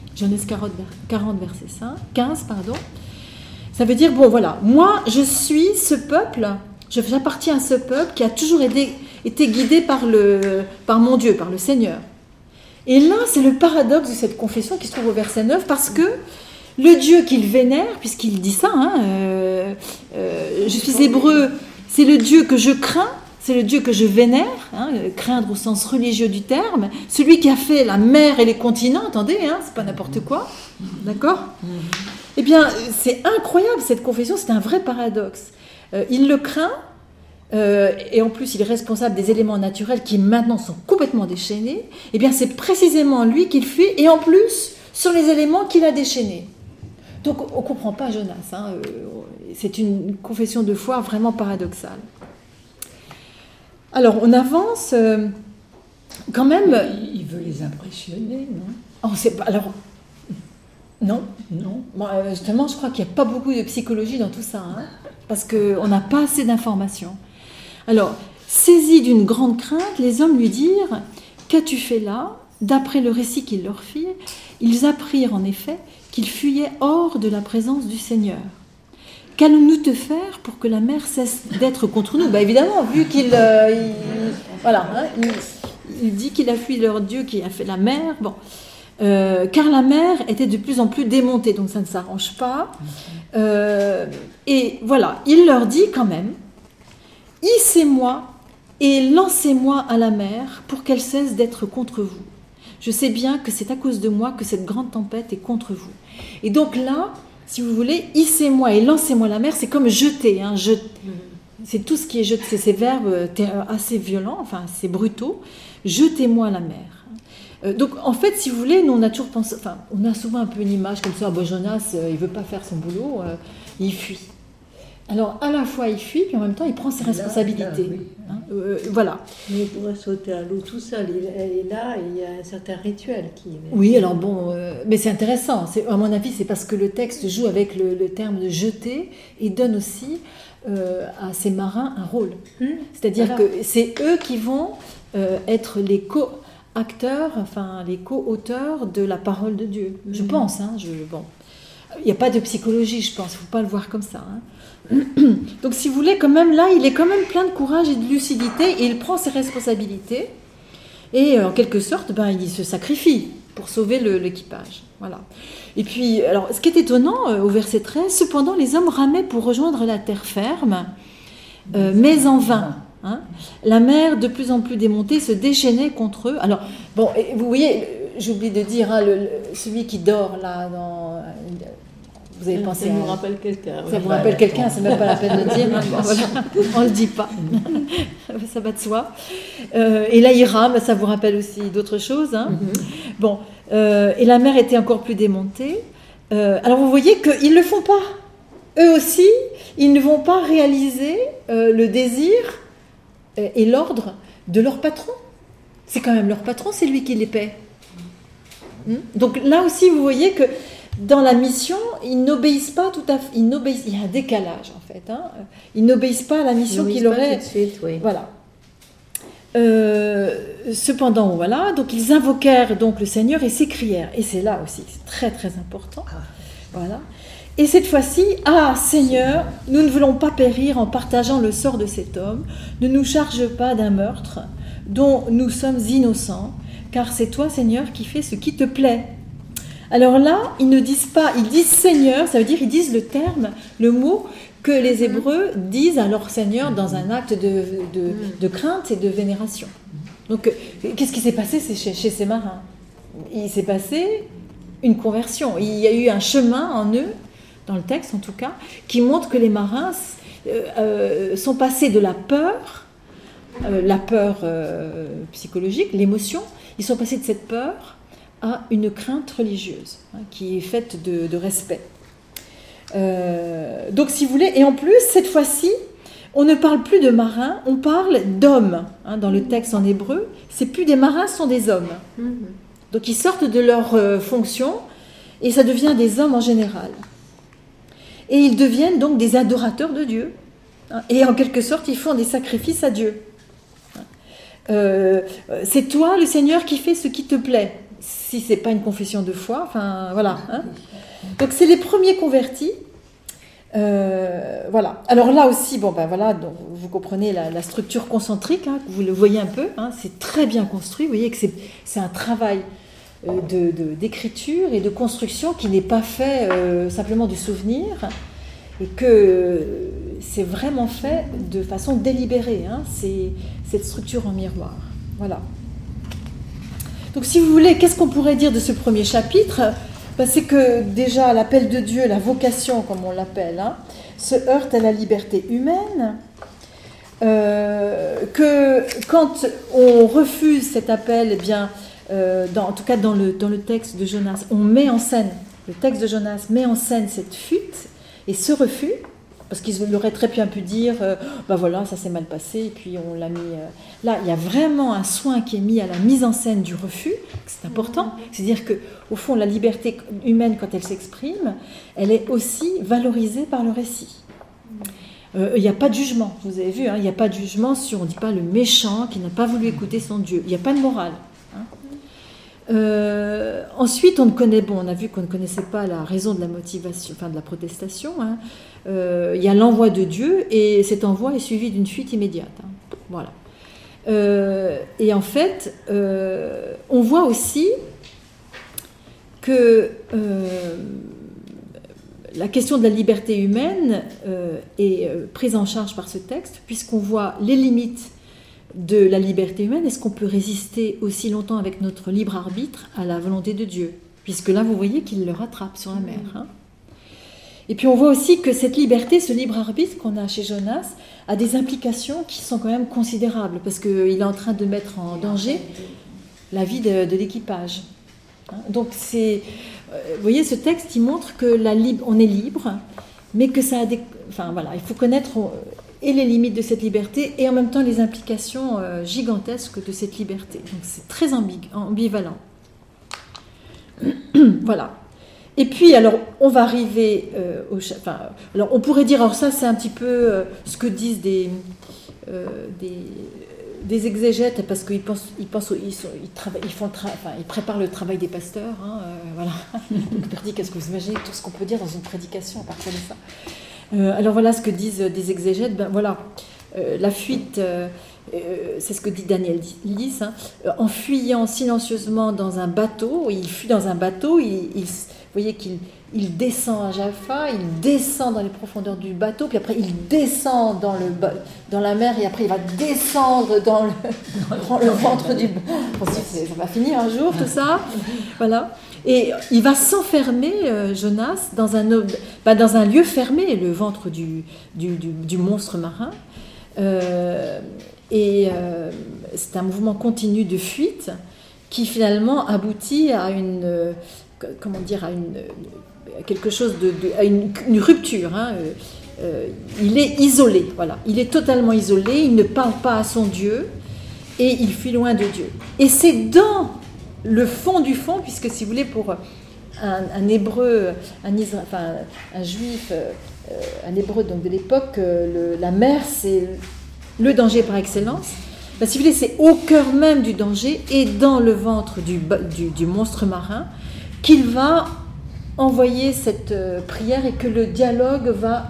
Speaker 1: Genèse 40 verset 15, pardon. Ça veut dire, bon voilà, moi je suis ce peuple, j'appartiens à ce peuple qui a toujours été guidé par mon Dieu, par le Seigneur. Et là, c'est le paradoxe de cette confession qui se trouve au verset 9, parce que le Dieu qu'il vénère, puisqu'il dit ça, je suis hébreu, c'est le Dieu que je crains, c'est le Dieu que je vénère, craindre au sens religieux du terme, celui qui a fait la mer et les continents, attendez, c'est pas n'importe quoi, d'accord ? Eh bien, c'est incroyable cette confession, c'est un vrai paradoxe. Il le craint, et en plus il est responsable des éléments naturels qui maintenant sont complètement déchaînés. Eh bien, c'est précisément lui qu'il fuit, et en plus sur les éléments qu'il a déchaînés. Donc on ne comprend pas Jonas, c'est une confession de foi vraiment paradoxale. Alors on avance quand même.
Speaker 3: Il veut les impressionner, non ?
Speaker 1: Oh, c'est pas, alors, non. Bon, justement, je crois qu'il n'y a pas beaucoup de psychologie dans tout ça, parce qu'on n'a pas assez d'informations. Alors, saisis d'une grande crainte, les hommes lui dirent « Qu'as-tu fait là ?» D'après le récit qu'il leur fit, ils apprirent en effet qu'il fuyait hors de la présence du Seigneur. « Qu'allons-nous te faire pour que la mer cesse d'être contre nous ?» Évidemment, vu qu'il il dit qu'il a fui leur Dieu qui a fait la mer. Bon. Car la mer était de plus en plus démontée, donc ça ne s'arrange pas. Et voilà, il leur dit quand même, hissez-moi et lancez-moi à la mer pour qu'elle cesse d'être contre vous. Je sais bien que c'est à cause de moi que cette grande tempête est contre vous. Et donc là, si vous voulez, hissez-moi et lancez-moi à la mer, c'est comme jeter. C'est tout ce qui est jeter, c'est ces verbes assez violents, enfin assez brutaux. Jetez-moi à la mer. Donc en fait, si vous voulez, nous on a toujours pensé, enfin on a souvent un peu une image comme ça, Jonas, il veut pas faire son boulot, il fuit. Alors à la fois il fuit, puis en même temps il prend ses responsabilités. Voilà.
Speaker 2: Mais il pourrait sauter à l'eau tout seul, il est là, et il y a un certain rituel qui...
Speaker 1: Oui, alors bon, mais c'est intéressant, à mon avis c'est parce que le texte joue avec le terme de jeter et donne aussi à ces marins un rôle. C'est-à-dire que c'est eux qui vont être les co-acteurs, enfin les co-auteurs de la parole de Dieu. Je pense, bon. Il n'y a pas de psychologie, je pense, il ne faut pas le voir comme ça. Donc si vous voulez, quand même là, il est quand même plein de courage et de lucidité, et il prend ses responsabilités, et en quelque sorte, il se sacrifie pour sauver l'équipage. Voilà. Et puis, alors, ce qui est étonnant, au verset 13, cependant les hommes ramaient pour rejoindre la terre ferme, mais en vain. La mer, de plus en plus démontée, se déchaînait contre eux. Alors, bon, vous voyez, j'oublie de dire, celui qui dort là, vous avez pensé
Speaker 2: ça vous rappelle quelqu'un.
Speaker 1: Ça vous rappelle quelqu'un, c'est même pas la peine de dire. Voilà. On le dit pas. Ça va de soi. Et là, il rame, ça vous rappelle aussi d'autres choses. Bon, et la mer était encore plus démontée. Alors, vous voyez qu'ils ne le font pas. Eux aussi, ils ne vont pas réaliser le désir et l'ordre de leur patron. C'est quand même leur patron, c'est lui qui les paie. Donc là aussi, vous voyez que dans la mission, ils n'obéissent pas tout à fait. Il y a un décalage en fait. Ils n'obéissent pas à la mission qu'il aurait.
Speaker 2: Tout de suite, oui.
Speaker 1: Voilà. Cependant, voilà. Donc ils invoquèrent donc le Seigneur et s'écrièrent. Et c'est là aussi, c'est très très important. Voilà. Et cette fois-ci, Seigneur, nous ne voulons pas périr en partageant le sort de cet homme. Ne nous charge pas d'un meurtre dont nous sommes innocents, car c'est toi, Seigneur, qui fais ce qui te plaît. Alors là, ils ne disent pas, ils disent Seigneur, ça veut dire ils disent le mot que les Hébreux disent à leur Seigneur dans un acte de crainte et de vénération. Donc, qu'est-ce qui s'est passé chez ces marins ? Il s'est passé une conversion. Il y a eu un chemin en eux, dans le texte en tout cas, qui montre que les marins sont passés de la peur psychologique, l'émotion, ils sont passés de cette peur à une crainte religieuse, qui est faite de respect. Donc si vous voulez, et en plus, cette fois-ci, on ne parle plus de marins, on parle d'hommes. Dans le texte en hébreu, c'est plus des marins, ce sont des hommes. Donc ils sortent de leur fonction, et ça devient des hommes en général. Et ils deviennent donc des adorateurs de Dieu. Et en quelque sorte, ils font des sacrifices à Dieu. C'est toi, le Seigneur, qui fais ce qui te plaît. si c'est pas une confession de foi, enfin voilà. Hein. Donc c'est les premiers convertis. Voilà. Alors là aussi, bon ben voilà, donc vous comprenez la structure concentrique, hein, vous le voyez un peu, hein, c'est très bien construit. Vous voyez que c'est un travail d'écriture et de construction qui n'est pas fait simplement du souvenir, et que c'est vraiment fait de façon délibérée. Hein, c'est cette structure en miroir. Voilà. Donc si vous voulez, qu'est-ce qu'on pourrait dire de ce premier chapitre ? Ben, c'est que déjà l'appel de Dieu, la vocation comme on l'appelle, hein, se heurte à la liberté humaine, que quand on refuse cet appel, eh bien, en tout cas dans le texte de Jonas, on met en scène, le texte de Jonas met en scène cette fuite et ce refus, parce qu'il aurait très bien pu dire, ben voilà, ça s'est mal passé, et puis on l'a mis... Là, il y a vraiment un soin qui est mis à la mise en scène du refus, c'est important, c'est-à-dire qu'au fond, la liberté humaine, quand elle s'exprime, elle est aussi valorisée par le récit. Il n'y a pas de jugement, vous avez vu, hein, il n'y a pas de jugement sur, on ne dit pas le méchant qui n'a pas voulu écouter son Dieu, il n'y a pas de morale. Hein. Ensuite, on a vu qu'on ne connaissait pas la raison de la motivation, enfin de la protestation. Hein. Il y a l'envoi de Dieu et cet envoi est suivi d'une fuite immédiate. Hein. Voilà. Et en fait, on voit aussi que la question de la liberté humaine est prise en charge par ce texte, puisqu'on voit les limites de la liberté humaine. Est-ce qu'on peut résister aussi longtemps avec notre libre arbitre à la volonté de Dieu ? Puisque là, vous voyez qu'il le rattrape sur la mer. Hein. Et puis on voit aussi que cette liberté, ce libre arbitre qu'on a chez Jonas, a des implications qui sont quand même considérables, parce qu'il est en train de mettre en danger la vie de l'équipage. Hein. Donc c'est... vous voyez, ce texte, il montre que on est libre, mais que ça a des... Enfin voilà, il faut connaître... et les limites de cette liberté, et en même temps les implications gigantesques de cette liberté. Donc c'est très ambivalent. Voilà. Et puis, alors, on va arriver alors, on pourrait dire, alors ça c'est un petit peu ce que disent des exégètes, parce qu'ils ils préparent le travail des pasteurs. Hein, voilà. Donc, je leur dis, qu'est-ce que vous imaginez, tout ce qu'on peut dire dans une prédication à partir de ça. Alors voilà ce que disent des exégètes. Ben voilà, la fuite, c'est ce que dit Daniel Lys, hein, en fuyant silencieusement dans un bateau, il fuit dans un bateau, vous voyez qu'il descend à Jaffa, il descend dans les profondeurs du bateau, puis après il descend dans la mer, et après il va descendre dans le ventre du bateau. Ça va finir un jour, tout ça. Voilà. Et il va s'enfermer, Jonas, dans un lieu fermé, le ventre du monstre marin. C'est un mouvement continu de fuite qui finalement aboutit à quelque chose à une rupture. Hein. Il est isolé, voilà. Il est totalement isolé, il ne parle pas à son Dieu et il fuit loin de Dieu. Et c'est dans le fond du fond, puisque si vous voulez, pour un hébreu, un juif, un hébreu donc de l'époque, la mer c'est le danger par excellence. Ben, si vous voulez, c'est au cœur même du danger et dans le ventre du monstre marin qu'il va envoyer cette prière et que le dialogue va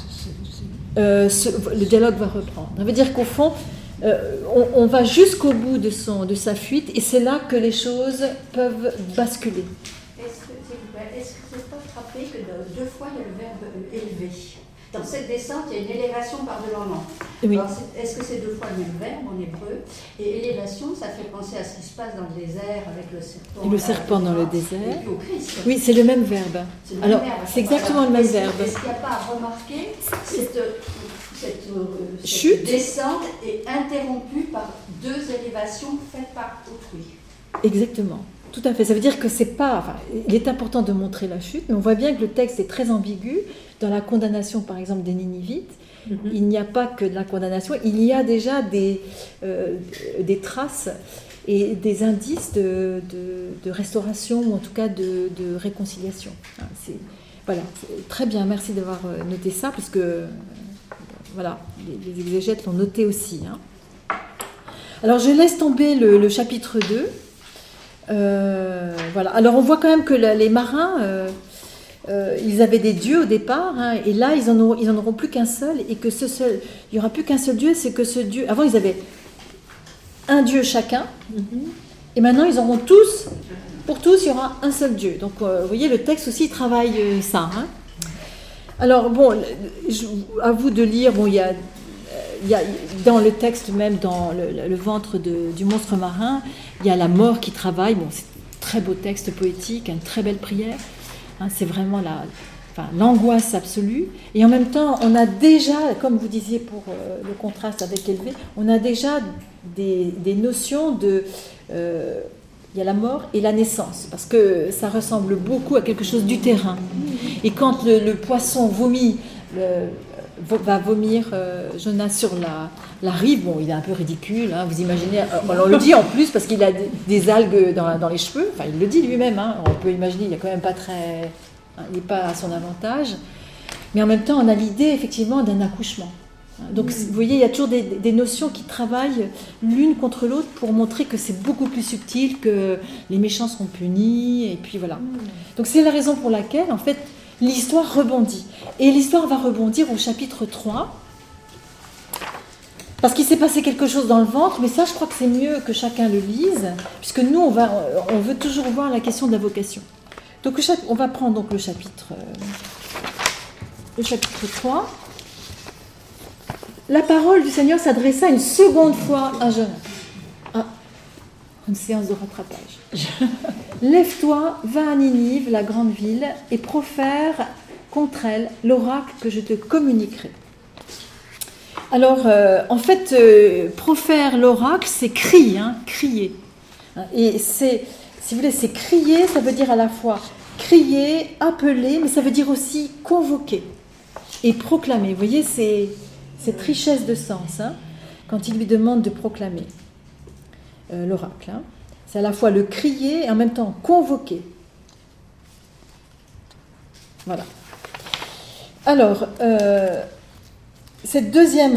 Speaker 1: reprendre. Ça veut dire qu'au fond, on va jusqu'au bout de sa fuite, et c'est là que les choses peuvent basculer.
Speaker 4: Est-ce que c'est pas frappé que deux fois il y a le verbe élever ? Dans cette descente, il y a une élévation par-delà.
Speaker 1: Oui.
Speaker 4: Alors, est-ce que c'est deux fois le même verbe en hébreu ? Et élévation, ça fait penser à ce qui se passe dans le désert avec le serpent.
Speaker 1: Et le serpent dans le désert.
Speaker 4: Et puis au Christ.
Speaker 1: Oui, c'est le même verbe.
Speaker 4: C'est le même
Speaker 1: Alors,
Speaker 4: verbe.
Speaker 1: c'est exactement le même verbe.
Speaker 4: Est-ce qu'il n'y a pas à remarquer cette
Speaker 1: chute
Speaker 4: descente est interrompue par deux élévations faites par autrui.
Speaker 1: Exactement. Tout à fait. Ça veut dire que c'est pas... Enfin, il est important de montrer la chute, mais on voit bien que le texte est très ambigu. Dans la condamnation, par exemple, des Ninivites, il n'y a pas que de la condamnation, il y a déjà des traces et des indices de restauration, ou en tout cas de réconciliation. Voilà, c'est très bien, merci d'avoir noté ça, parce que voilà, les exégètes l'ont noté aussi. Hein. Alors je laisse tomber le chapitre 2. Voilà. Alors on voit quand même que les marins, ils avaient des dieux au départ, hein, et là ils en auront plus qu'un seul, et que il y aura plus qu'un seul dieu, c'est que ce dieu. Avant ils avaient un dieu chacun, et maintenant ils auront tous, pour tous il y aura un seul dieu. Donc vous voyez, le texte aussi travaille ça. Hein. Alors bon, à vous de lire. Bon, il y a dans le texte même, dans le ventre du monstre marin, il y a la mort qui travaille. Bon, c'est un très beau texte poétique, une très belle prière. Hein, c'est vraiment l'angoisse absolue. Et en même temps, on a déjà, comme vous disiez pour le contraste avec Élevé, on a déjà des notions de... il y a la mort et la naissance, parce que ça ressemble beaucoup à quelque chose du terrain. Et quand le poisson vomit... va vomir Jonas sur la rive. Bon, il est un peu ridicule, hein, vous imaginez. On le dit en plus parce qu'il a des algues dans les cheveux. Enfin, il le dit lui-même. Hein, on peut imaginer, il n'est quand même pas très... il n'est pas à son avantage. Mais en même temps, on a l'idée, effectivement, d'un accouchement. Donc, vous voyez, il y a toujours des notions qui travaillent l'une contre l'autre pour montrer que c'est beaucoup plus subtil, que les méchants seront punis, et puis voilà. Donc, c'est la raison pour laquelle, en fait, l'histoire rebondit. Et l'histoire va rebondir au chapitre 3, parce qu'il s'est passé quelque chose dans le ventre, mais ça, je crois que c'est mieux que chacun le lise, puisque nous, on veut toujours voir la question de la vocation. Donc, on va prendre donc le chapitre 3. La parole du Seigneur s'adressa une seconde fois à Jonas. Ah, une séance de rattrapage. Lève-toi, va à Ninive, la grande ville, et profère contre elle l'oracle que je te communiquerai. Alors, en fait, profère l'oracle, c'est crie, hein, crier. Et si vous voulez, c'est crier, ça veut dire à la fois crier, appeler, mais ça veut dire aussi convoquer et proclamer. Vous voyez, c'est cette richesse de sens, hein, quand il lui demande de proclamer l'oracle. Hein. C'est à la fois le crier et en même temps convoquer. Voilà. Alors, cette deuxième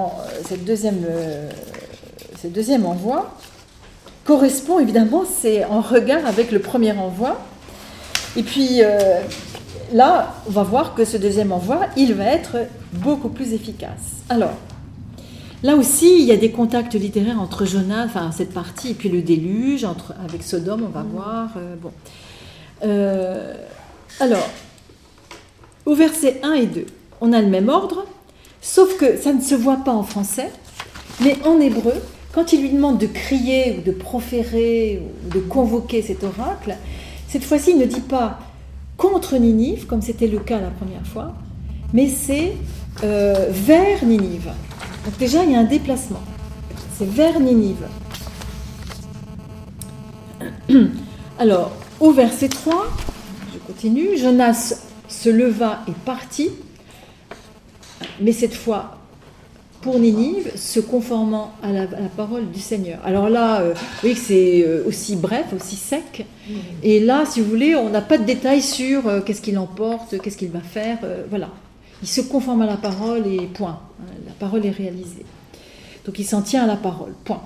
Speaker 1: envoi correspond évidemment, c'est en regard avec le premier envoi. Et puis là, on va voir que ce deuxième envoi, il va être beaucoup plus efficace. Alors, là aussi, il y a des contacts littéraires entre Jonas, enfin cette partie, et puis le déluge, avec Sodome, on va voir. Alors, au verset 1 et 2, on a le même ordre, sauf que ça ne se voit pas en français, mais en hébreu, quand il lui demande de crier, ou de proférer, ou de convoquer cet oracle, cette fois-ci, il ne dit pas contre Ninive, comme c'était le cas la première fois, mais c'est vers Ninive. Donc déjà, il y a un déplacement. C'est vers Ninive. Alors, au verset 3, je continue, Jonas se leva et partit, mais cette fois pour Ninive, se conformant à la parole du Seigneur. Alors là, vous voyez que c'est aussi bref, aussi sec, et là, si vous voulez, on n'a pas de détails sur qu'est-ce qu'il emporte, qu'est-ce qu'il va faire, voilà. Il se conforme à la parole et point. La parole est réalisée. Donc il s'en tient à la parole, point.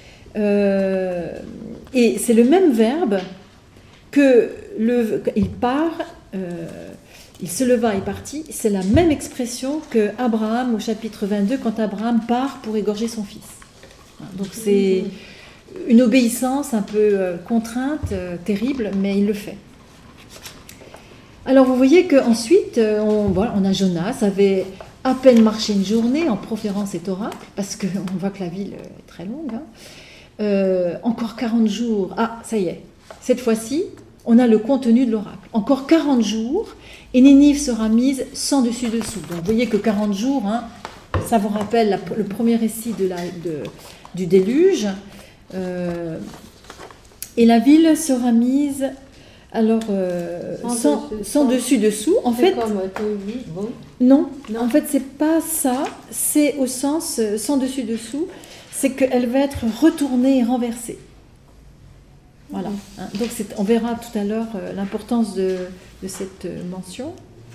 Speaker 1: Et c'est le même verbe que il part, il se leva et partit. C'est la même expression que Abraham au chapitre 22 quand Abraham part pour égorger son fils. Donc c'est une obéissance un peu contrainte, terrible, mais il le fait. Alors vous voyez qu'ensuite, on a Jonas, avait à peine marché une journée en proférant cet oracle, parce qu'on voit que la ville est très longue. Hein. Encore 40 jours, ah ça y est, cette fois-ci, on a le contenu de l'oracle. Encore 40 jours, et Ninive sera mise sans dessus-dessous. Donc vous voyez que 40 jours, hein, ça vous rappelle le premier récit du déluge. Et la ville sera mise... Alors, sans dessus-dessous, en fait...
Speaker 2: Comme bon.
Speaker 1: Non, en fait, c'est pas ça. C'est au sens sans dessus-dessous. C'est qu'elle va être retournée et renversée. Voilà. Hein, donc, on verra tout à l'heure l'importance de cette mention.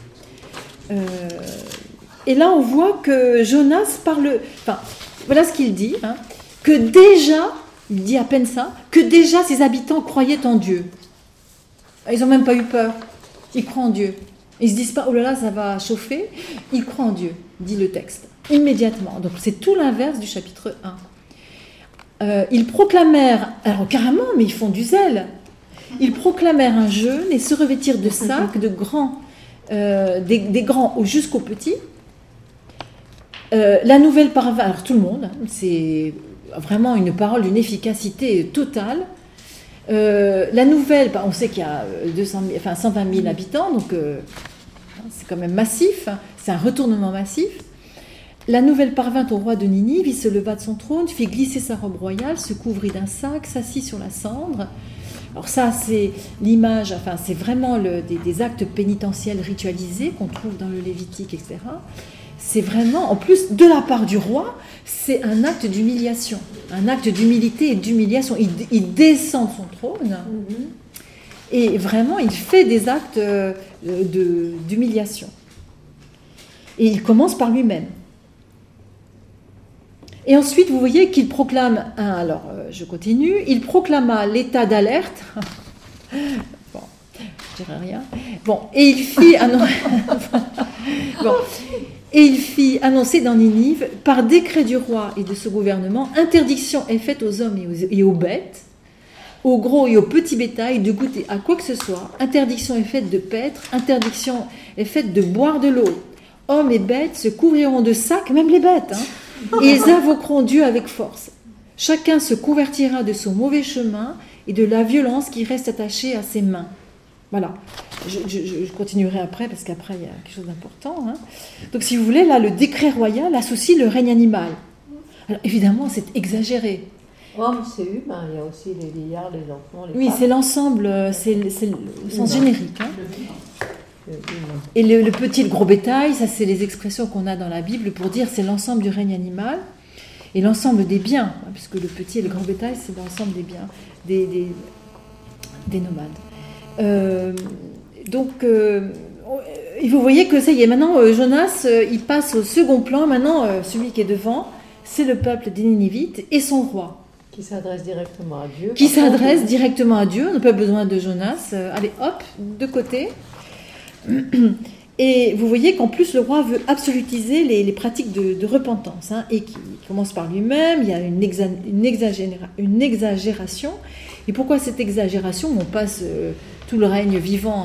Speaker 1: Et là, on voit que Jonas parle... Enfin, voilà ce qu'il dit. Hein, que déjà, il dit à peine ça, que déjà ses habitants croyaient en Dieu. Ils n'ont même pas eu peur. Ils croient en Dieu. Ils ne se disent pas, oh là là, ça va chauffer. Ils croient en Dieu, dit le texte, immédiatement. Donc c'est tout l'inverse du chapitre 1. Ils proclamèrent, alors carrément, mais ils font du zèle. Ils proclamèrent un jeûne et se revêtirent de sacs, de grands, des grands jusqu'aux petits. La nouvelle parvint, alors tout le monde, c'est vraiment une parole d'une efficacité totale. La nouvelle, on sait qu'il y a 120 000 habitants, donc c'est quand même massif, c'est un retournement massif. La nouvelle parvint au roi de Ninive, il se leva de son trône, fit glisser sa robe royale, se couvrit d'un sac, s'assit sur la cendre. Alors ça, c'est l'image, enfin c'est vraiment des actes pénitentiels ritualisés qu'on trouve dans le Lévitique, etc. C'est vraiment, en plus, de la part du roi, c'est un acte d'humiliation, un acte d'humilité et d'humiliation. Il descend de son trône et vraiment, il fait des actes d'humiliation. Et il commence par lui-même. Et ensuite, vous voyez qu'il proclame, je continue, il proclama l'état d'alerte. Bon, je dirais rien. Bon, et il fit Et il fit annoncer dans Ninive, par décret du roi et de ce gouvernement, interdiction est faite aux hommes et aux bêtes, aux gros et aux petits bétails, de goûter à quoi que ce soit. Interdiction est faite de paître, interdiction est faite de boire de l'eau. Hommes et bêtes se couvriront de sacs, même les bêtes, et ils invoqueront Dieu avec force. Chacun se convertira de son mauvais chemin et de la violence qui reste attachée à ses mains. Voilà, je continuerai après, parce qu'après il y a quelque chose d'important. Donc si vous voulez, là, le décret royal associe le règne animal. Alors évidemment, c'est exagéré.
Speaker 2: Homme, c'est humain, il y a aussi les vieillards, les enfants, les
Speaker 1: Oui,
Speaker 2: femmes.
Speaker 1: c'est l'ensemble, c'est le sens générique. Et le petit et le gros bétail, ça c'est les expressions qu'on a dans la Bible pour dire c'est l'ensemble du règne animal et l'ensemble des biens, puisque le petit et le grand bétail, c'est l'ensemble des biens, des nomades. Et vous voyez que ça y est, maintenant Jonas, il passe au second plan. Maintenant, celui qui est devant, c'est le peuple des Ninivites et son roi.
Speaker 2: Qui s'adresse directement à Dieu.
Speaker 1: Qui s'adresse directement à Dieu. On n'a pas besoin de Jonas. Allez, hop, de côté. Et vous voyez qu'en plus, le roi veut absolutiser les pratiques de repentance. Et qui commence par lui-même. Il y a une exagération. Et pourquoi cette exagération? On passe tout le règne vivant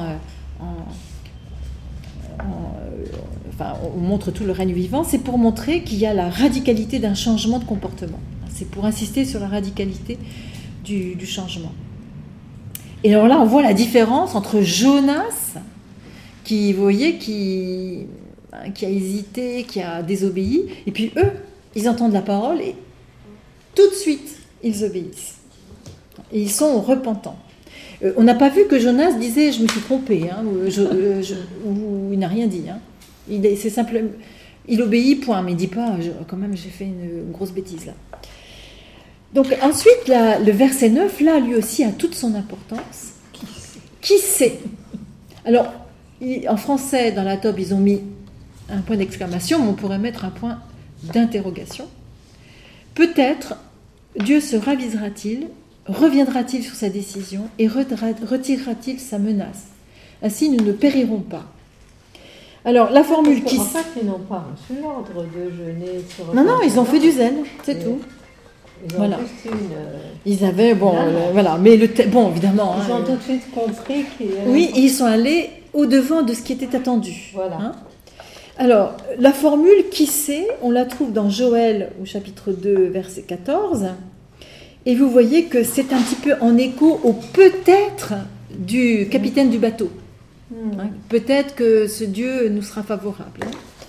Speaker 1: on montre tout le règne vivant, c'est pour montrer qu'il y a la radicalité d'un changement de comportement. C'est pour insister sur la radicalité du changement. Et alors là, on voit la différence entre Jonas, qui, vous voyez, qui a hésité, qui a désobéi, et puis eux, ils entendent la parole et tout de suite, ils obéissent. Et ils sont repentants. On n'a pas vu que Jonas disait « je me suis trompé », ou il n'a rien dit. C'est simplement, il obéit, point, mais il ne dit pas « quand même, j'ai fait une grosse bêtise là ». Donc ensuite, le verset 9, là, lui aussi, a toute son importance. Qui sait? Alors, en français, dans la Tobe, ils ont mis un point d'exclamation, mais on pourrait mettre un point d'interrogation. Peut-être Dieu se ravisera-t-il, reviendra-t-il sur sa décision et retirera-t-il sa menace? Ainsi, nous ne périrons pas. Alors, la formule qui...
Speaker 2: En fait, ils n'ont pas reçu l'ordre de jeûner sur...
Speaker 1: Non, ils ont fait du zèle, c'est tout.
Speaker 2: Ils ont
Speaker 1: voilà.
Speaker 2: juste une...
Speaker 1: Ils avaient, voilà, mais bon, évidemment...
Speaker 2: Ils ont tout de suite compris qu'il...
Speaker 1: Oui, ils sont allés au-devant de ce qui était attendu.
Speaker 2: Voilà.
Speaker 1: Alors, la formule « qui sait », on la trouve dans Joël, au chapitre 2, verset 14, et vous voyez que c'est un petit peu en écho au peut-être du capitaine du bateau. Peut-être que ce Dieu nous sera favorable.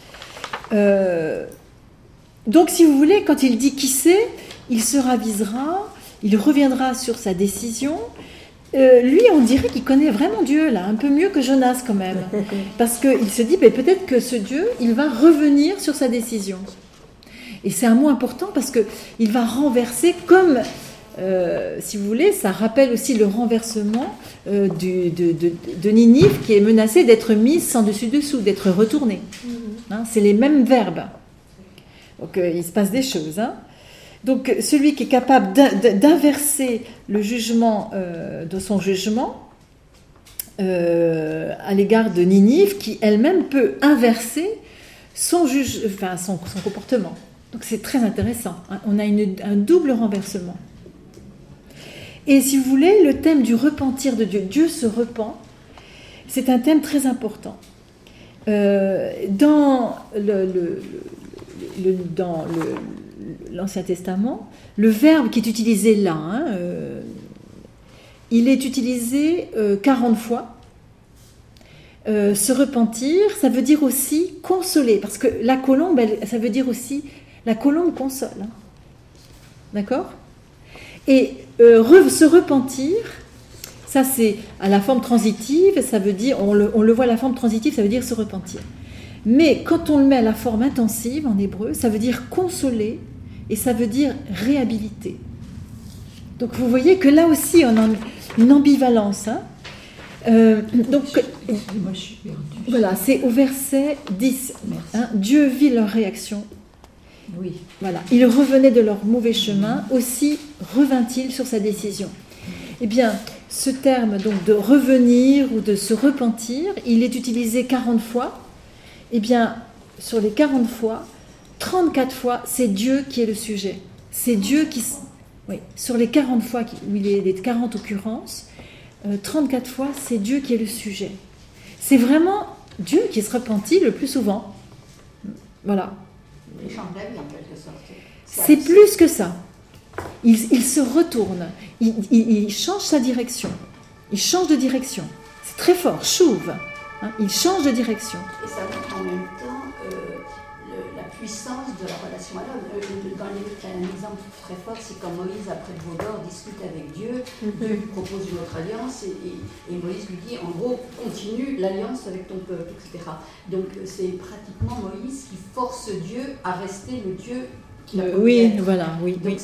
Speaker 1: Donc, si vous voulez, quand il dit « qui sait », il se ravisera, il reviendra sur sa décision. Lui, on dirait qu'il connaît vraiment Dieu, là, un peu mieux que Jonas quand même. Parce qu'il se dit, peut-être que ce Dieu, il va revenir sur sa décision. Et c'est un mot important parce qu'il va renverser comme, si vous voulez, ça rappelle aussi le renversement de Ninive qui est menacée d'être mise sans dessus-dessous, d'être retournée. C'est les mêmes verbes. Donc il se passe des choses. Donc celui qui est capable d'inverser le jugement de son jugement à l'égard de Ninive, qui elle-même peut inverser son comportement. Donc c'est très intéressant. Hein. On a un double renversement. Et si vous voulez, le thème du repentir de Dieu, Dieu se repent, c'est un thème très important. Dans l'Ancien Testament, le verbe qui est utilisé là, il est utilisé 40 fois. Se repentir, ça veut dire aussi consoler, parce que la colombe, ça veut dire aussi, la colombe console. Hein. D'accord ? Et se repentir, ça c'est à la forme transitive, ça veut dire, on le voit à la forme transitive, ça veut dire se repentir. Mais quand on le met à la forme intensive en hébreu, ça veut dire consoler et ça veut dire réhabiliter. Donc vous voyez que là aussi on a une ambivalence. Hein. Donc
Speaker 3: Moi, je suis perdue.
Speaker 1: voilà, c'est au verset 10. Hein, Dieu vit leur réaction.
Speaker 3: Oui.
Speaker 1: Voilà, ils revenaient de leur mauvais chemin, aussi revint-il sur sa décision. Eh bien, ce terme donc de revenir ou de se repentir, il est utilisé 40 fois. Eh bien, sur les 40 fois, 34 fois, c'est Dieu qui est le sujet. C'est Dieu qui... Oui, sur les 40 fois où il est les 40 occurrences, 34 fois, c'est Dieu qui est le sujet. C'est vraiment Dieu qui se repentit le plus souvent. Voilà.
Speaker 4: Il change d'avis en quelque sorte.
Speaker 1: C'est plus que ça. Il se retourne. Il change sa direction. Il change de direction. C'est très fort. Chouve. Hein, il change de direction.
Speaker 4: Et ça montre en même temps la puissance de la relation à l'homme. Dans les livres, il y a un exemple très fort, c'est quand Moïse, après le veau d'or, discute avec Dieu, Dieu lui propose une autre alliance, et Moïse lui dit, en gros, continue l'alliance avec ton peuple, etc. Donc c'est pratiquement Moïse qui force Dieu à rester le Dieu qu'il a promis
Speaker 1: Oui,
Speaker 4: d'être.
Speaker 1: voilà, oui.
Speaker 4: Donc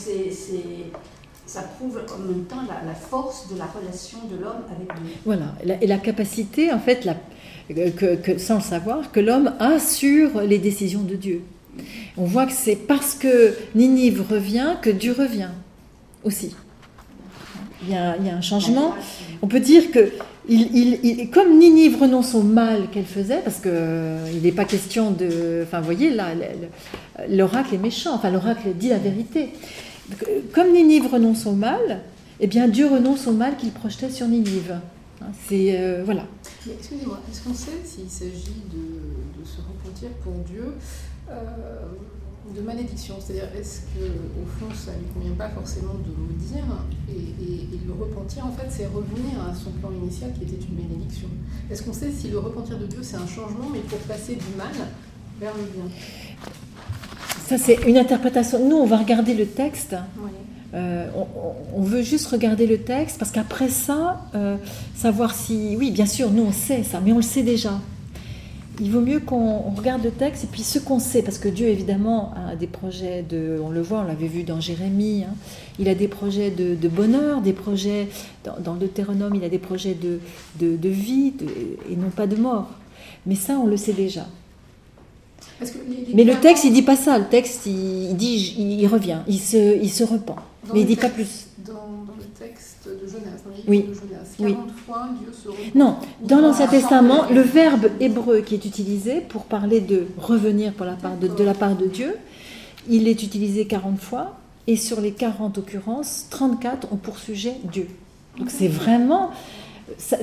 Speaker 4: ça prouve en même temps la force de la relation de l'homme avec Dieu.
Speaker 1: Voilà. Et la capacité, en fait, sans le savoir, que l'homme a sur les décisions de Dieu. On voit que c'est parce que Ninive revient que Dieu revient aussi. Il y a un changement. On peut dire que comme Ninive renonce au mal qu'elle faisait, parce qu'il n'est pas question de... Enfin, vous voyez, là, l'oracle est méchant. Enfin, l'oracle dit la vérité. Comme Ninive renonce au mal, eh bien Dieu renonce au mal qu'il projetait sur Ninive. C'est... voilà.
Speaker 5: Mais excusez-moi, est-ce qu'on sait s'il s'agit de se repentir pour Dieu de malédiction? C'est-à-dire, est-ce qu'au fond, ça ne lui convient pas forcément de le dire et le repentir, en fait, c'est revenir à son plan initial qui était une bénédiction? Est-ce qu'on sait si le repentir de Dieu, c'est un changement, mais pour passer du mal vers le bien?
Speaker 1: Ça, c'est une interprétation. Nous, on va regarder le texte.
Speaker 5: Oui.
Speaker 1: On veut juste regarder le texte, parce qu'après ça, savoir si... Oui, bien sûr, nous, on sait ça, mais on le sait déjà. Il vaut mieux qu'on regarde le texte, et puis ce qu'on sait, parce que Dieu, évidemment, a des projets de... On le voit, on l'avait vu dans Jérémie, hein, il a des projets de bonheur, des projets... Dans le Deutéronome, il a des projets de vie, et non pas de mort. Mais ça, on le sait déjà. Mais le texte, il ne dit pas ça. Le texte, il revient, il se repent. Mais il ne dit pas plus.
Speaker 5: Dans le texte de Jonas, dans les livres
Speaker 1: Oui.
Speaker 5: de Jonas, 40
Speaker 1: Oui.
Speaker 5: fois, Dieu se repent.
Speaker 1: Non, dans l'Ancien Testament, le verbe hébreu qui est utilisé pour parler de revenir de la part de Dieu, il est utilisé 40 fois, et sur les 40 occurrences, 34 ont pour sujet Dieu. Donc c'est vraiment... Ça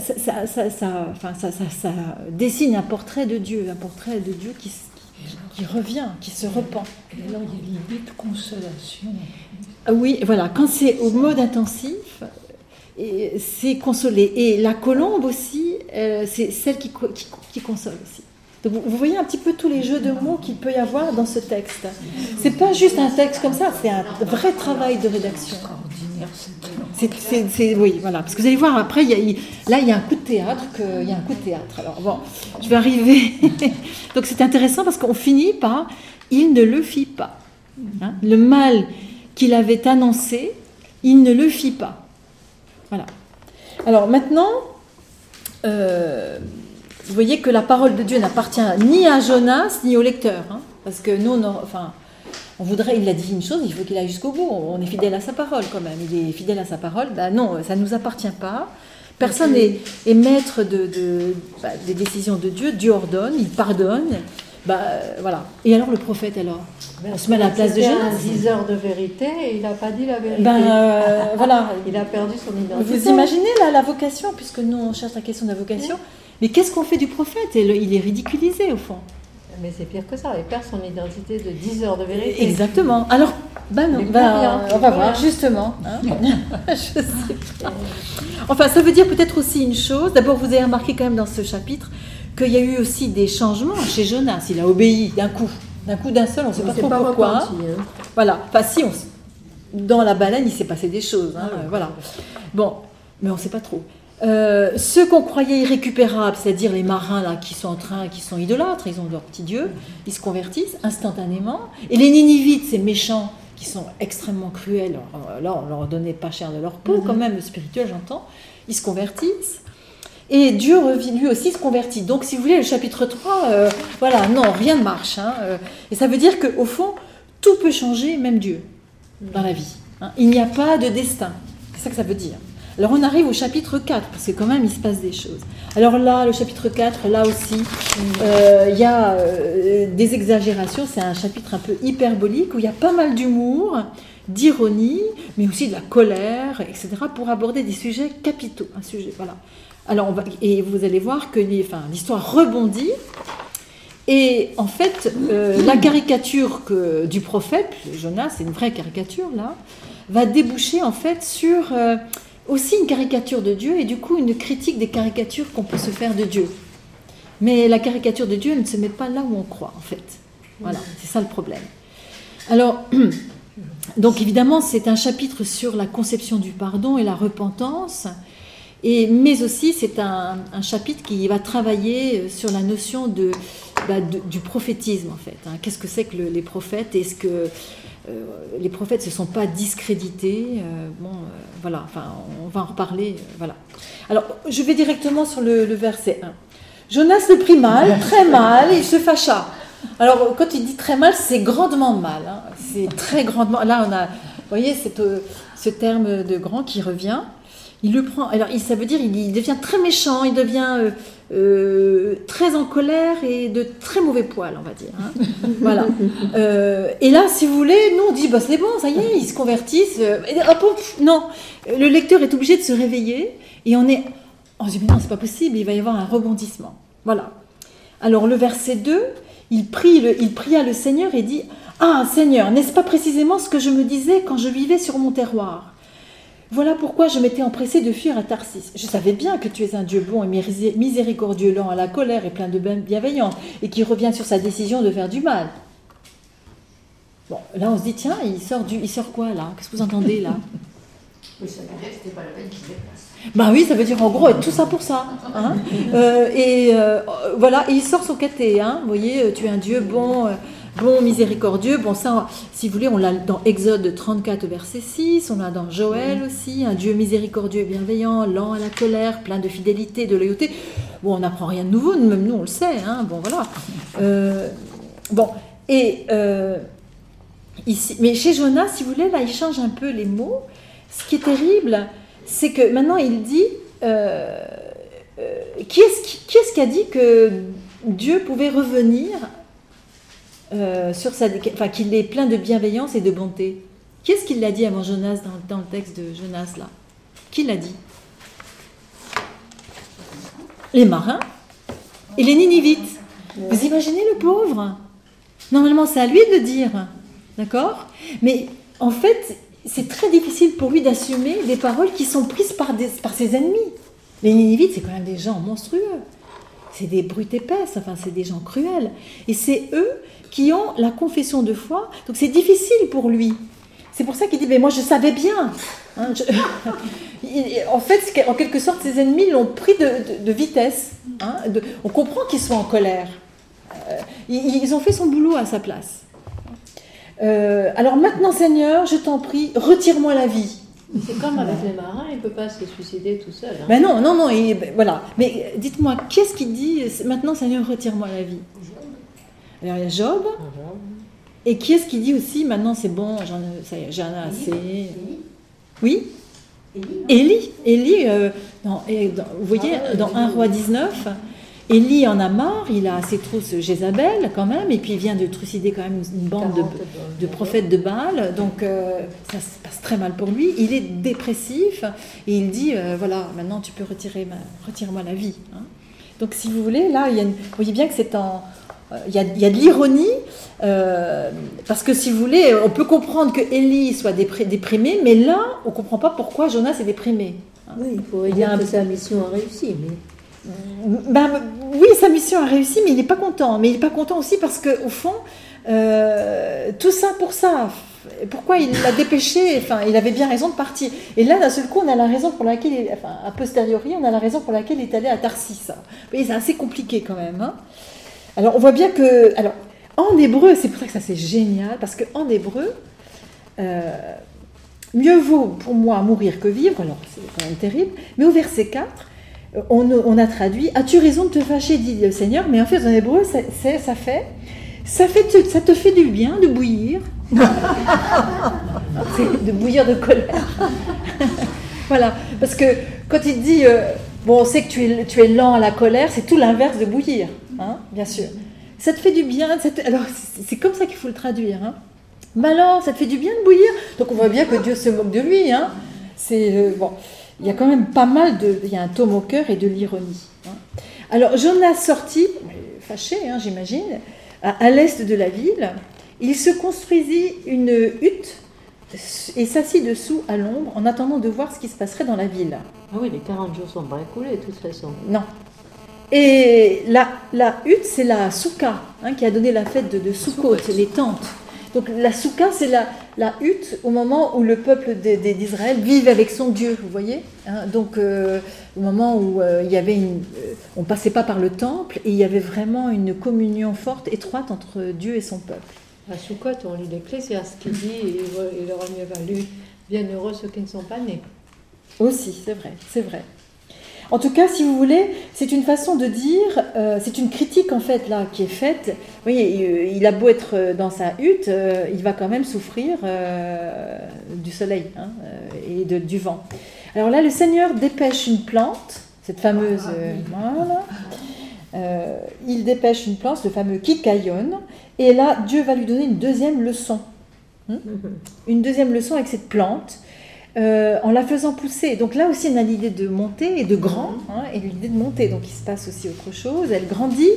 Speaker 1: dessine un portrait de Dieu qui revient, qui se repent.
Speaker 3: Et alors, il y a l'idée de consolation.
Speaker 1: Ah oui, voilà, quand c'est au mode intensif, c'est consoler. Et la colombe aussi, c'est celle qui console aussi. Donc vous voyez un petit peu tous les jeux de mots qu'il peut y avoir dans ce texte. C'est pas juste un texte comme ça, c'est un vrai travail de rédaction. Oui, voilà. Parce que vous allez voir, après, il y a un coup de théâtre. Alors bon, je vais arriver. Donc c'est intéressant parce qu'on finit par « il ne le fit pas hein ». Le mal qu'il avait annoncé, il ne le fit pas. Voilà. Alors maintenant, vous voyez que la parole de Dieu n'appartient ni à Jonas, ni au lecteur. Hein, parce que nous, il a dit une chose, il faut qu'il aille jusqu'au bout. On est fidèle à sa parole quand même. Il est fidèle à sa parole. Non, ça ne nous appartient pas. Personne n'est maître des décisions de Dieu. Dieu ordonne, il pardonne. Voilà. Et alors le prophète, alors on se met à la place de Jonas.
Speaker 2: C'était un diseur de vérité et il n'a pas dit la vérité.
Speaker 1: Voilà.
Speaker 2: Il a perdu son identité.
Speaker 1: Vous imaginez là, la vocation, puisque nous on cherche la question de la vocation. Mais qu'est-ce qu'on fait du prophète? Il est ridiculisé au fond.
Speaker 2: Mais c'est pire que ça, il perd son identité de diseur de vérité.
Speaker 1: Exactement. Alors, non, on va voir, justement. Hein. Je sais pas. Enfin, ça veut dire peut-être aussi une chose. D'abord, vous avez remarqué quand même dans ce chapitre qu'il y a eu aussi des changements chez Jonas. Il a obéi d'un coup, d'un seul, on ne sait pas trop pourquoi.
Speaker 2: Repenti, hein.
Speaker 1: Voilà. Enfin, si, dans la baleine, il s'est passé des choses. Hein. Voilà. Bon, mais on ne sait pas trop. Ceux qu'on croyait irrécupérables, c'est-à-dire les marins là, qui sont idolâtres, ils ont leur petit dieu, ils se convertissent instantanément. Et les Ninivites, ces méchants qui sont extrêmement cruels, là on leur donnait pas cher de leur peau quand même, le spirituel j'entends, ils se convertissent. Et Dieu lui aussi se convertit. Donc si vous voulez, le chapitre 3, rien ne marche. Hein, et ça veut dire qu'au fond, tout peut changer, même Dieu, dans la vie. Hein. Il n'y a pas de destin. C'est ça que ça veut dire. Alors on arrive au chapitre 4, parce que quand même il se passe des choses. Alors là, le chapitre 4, là aussi, il y a des exagérations, c'est un chapitre un peu hyperbolique, où il y a pas mal d'humour, d'ironie, mais aussi de la colère, etc., pour aborder des sujets capitaux. Voilà. Alors et vous allez voir que l'histoire rebondit, et en fait, la caricature du prophète, Jonas, c'est une vraie caricature là, va déboucher en fait sur... aussi une caricature de Dieu et du coup une critique des caricatures qu'on peut se faire de Dieu. Mais la caricature de Dieu ne se met pas là où on croit en fait. Voilà, c'est ça le problème. Alors, donc évidemment c'est un chapitre sur la conception du pardon et la repentance, mais aussi c'est un chapitre qui va travailler sur la notion du prophétisme en fait. Hein. Qu'est-ce que c'est que les prophètes? Est-ce que les prophètes ne se sont pas discrédités, voilà, enfin, on va en reparler, voilà. Alors, je vais directement sur le verset 1. Jonas le prit mal, très mal, et il se fâcha. Alors, quand il dit très mal, c'est grandement mal, hein, c'est très grandement, là on a, vous voyez, ce terme de grand qui revient, il le prend, alors ça veut dire, il devient très méchant, il devient très en colère et de très mauvais poil, on va dire. Hein. Voilà. Et là, si vous voulez, nous on dit, c'est bon, ça y est, ils se convertissent. Non, le lecteur est obligé de se réveiller et on se dit, mais non, c'est pas possible, il va y avoir un rebondissement. Voilà. Alors le verset 2, il pria le Seigneur et dit, ah Seigneur, n'est-ce pas précisément ce que je me disais quand je vivais sur mon terroir ? Voilà pourquoi je m'étais empressée de fuir à Tarsis. Je savais bien que tu es un Dieu bon et miséricordieux, lent à la colère et plein de bienveillance, et qui revient sur sa décision de faire du mal. Bon, là on se dit, tiens, il sort quoi là? Qu'est-ce que vous entendez là?
Speaker 4: Oui, ça veut dire que c'était pas la peine qu'il se déplace.
Speaker 1: Ben oui, ça veut dire en gros tout ça pour ça. Hein. Voilà, et il sort son caté. Hein. Vous voyez, tu es un Dieu bon, miséricordieux. Bon, ça, si vous voulez, on l'a dans Exode 34, verset 6, on l'a dans Joël aussi, un Dieu miséricordieux et bienveillant, lent à la colère, plein de fidélité, de loyauté. Bon, on n'apprend rien de nouveau, même nous on le sait. Hein. Bon, voilà. Ici, mais chez Jonas, si vous voulez, là, il change un peu les mots. Ce qui est terrible, c'est que maintenant il dit qui est-ce qui a dit que Dieu pouvait revenir sur qu'il est plein de bienveillance et de bonté? Qui est-ce qui l'a dit avant Jonas dans le texte de Jonas là? Qui l'a dit? Les marins et les Ninivites. Vous imaginez le pauvre? Normalement c'est à lui de le dire, d'accord? Mais en fait c'est très difficile pour lui d'assumer des paroles qui sont prises par ses ennemis. Les Ninivites, c'est quand même des gens monstrueux. C'est des brutes épaisses, enfin, c'est des gens cruels. Et c'est eux qui ont la confession de foi. Donc c'est difficile pour lui. C'est pour ça qu'il dit, mais moi je savais bien. Hein, en fait, en quelque sorte, ses ennemis l'ont pris de vitesse. Hein, on comprend qu'ils sont en colère. Ils ont fait son boulot à sa place. Alors maintenant, Seigneur, je t'en prie, retire-moi la vie.
Speaker 2: C'est comme avec les marins, il ne peut pas se suicider tout seul. Hein.
Speaker 1: Ben non, voilà. Mais dites-moi, qu'est-ce qu'il dit? Maintenant, Seigneur, retire-moi la vie. Alors il y a Job, Et qui est-ce qui dit aussi, maintenant c'est bon, j'en ai assez. Oui, Élie, vous voyez, dans 1 roi 19, Élie en a marre, il a ses trousses Jézabel quand même, et puis il vient de trucider quand même une bande de prophètes de Baal, donc ça se passe très mal pour lui, il est dépressif, et il dit, voilà, maintenant tu peux retire-moi la vie. Hein. Donc si vous voulez, là, vous voyez bien que c'est il y a de l'ironie, parce que si vous voulez, on peut comprendre que Élie soit déprimé, mais là, on ne comprend pas pourquoi Jonas est déprimé. Hein.
Speaker 2: Oui, il pourrait dire que sa mission a réussi, mais...
Speaker 1: oui, sa mission a réussi, mais il n'est pas content. Mais il n'est pas content aussi parce qu'au fond, tout ça pour ça. Pourquoi il l'a dépêché? Enfin, il avait bien raison de partir. Et là, d'un seul coup, on a la raison pour laquelle, a posteriori, on a la raison pour laquelle il est allé à Tarsis. Vous voyez, c'est assez compliqué quand même. Hein. Alors, on voit bien que... Alors, en hébreu, c'est pour ça que ça c'est génial, parce qu'en hébreu, mieux vaut pour moi mourir que vivre. Alors, c'est quand même terrible. Mais au verset 4, on a traduit « As-tu raison de te fâcher, dit le Seigneur ?» Mais en fait, en hébreu, ça te fait du bien de bouillir. De bouillir de colère. Voilà, parce que quand il dit bon, on sait que tu es lent à la colère, c'est tout l'inverse de bouillir, hein, bien sûr. Ça te fait du bien, alors c'est comme ça qu'il faut le traduire. Hein. Mais alors, ça te fait du bien de bouillir. Donc on voit bien que Dieu se moque de lui. Hein. C'est bon. Il y a quand même pas mal il y a un taux moqueur et de l'ironie. Hein. Alors Jonas sortit, fâché, hein, j'imagine, à l'est de la ville. Il se construisit une hutte et s'assit dessous à l'ombre en attendant de voir ce qui se passerait dans la ville.
Speaker 2: Ah oui, les 40 jours sont pas écoulés de toute façon.
Speaker 1: Non. Et la hutte, c'est la souka, hein, qui a donné la fête de Sukkot, les tentes. Donc la souka, c'est la hutte au moment où le peuple d'Israël vit avec son Dieu, vous voyez, hein. Donc au moment où il y avait on passait pas par le temple et il y avait vraiment une communion forte, étroite entre Dieu et son peuple.
Speaker 2: À Sukkot, on lit l'Ecclésiaste qui dit il leur a mieux valu bienheureux ceux qui ne sont pas nés.
Speaker 1: Aussi, c'est vrai. En tout cas, si vous voulez, c'est une façon de dire, c'est une critique en fait là qui est faite. Vous voyez, il a beau être dans sa hutte, il va quand même souffrir du soleil, hein, et du vent. Alors là, le Seigneur dépêche une plante, cette fameuse, voilà. Il dépêche une plante, le fameux Kikayon, et là, Dieu va lui donner une deuxième leçon. Une deuxième leçon avec cette plante. En la faisant pousser. Donc là aussi, on a l'idée de monter et de grand, hein, et l'idée de monter. Donc il se passe aussi autre chose. Elle grandit.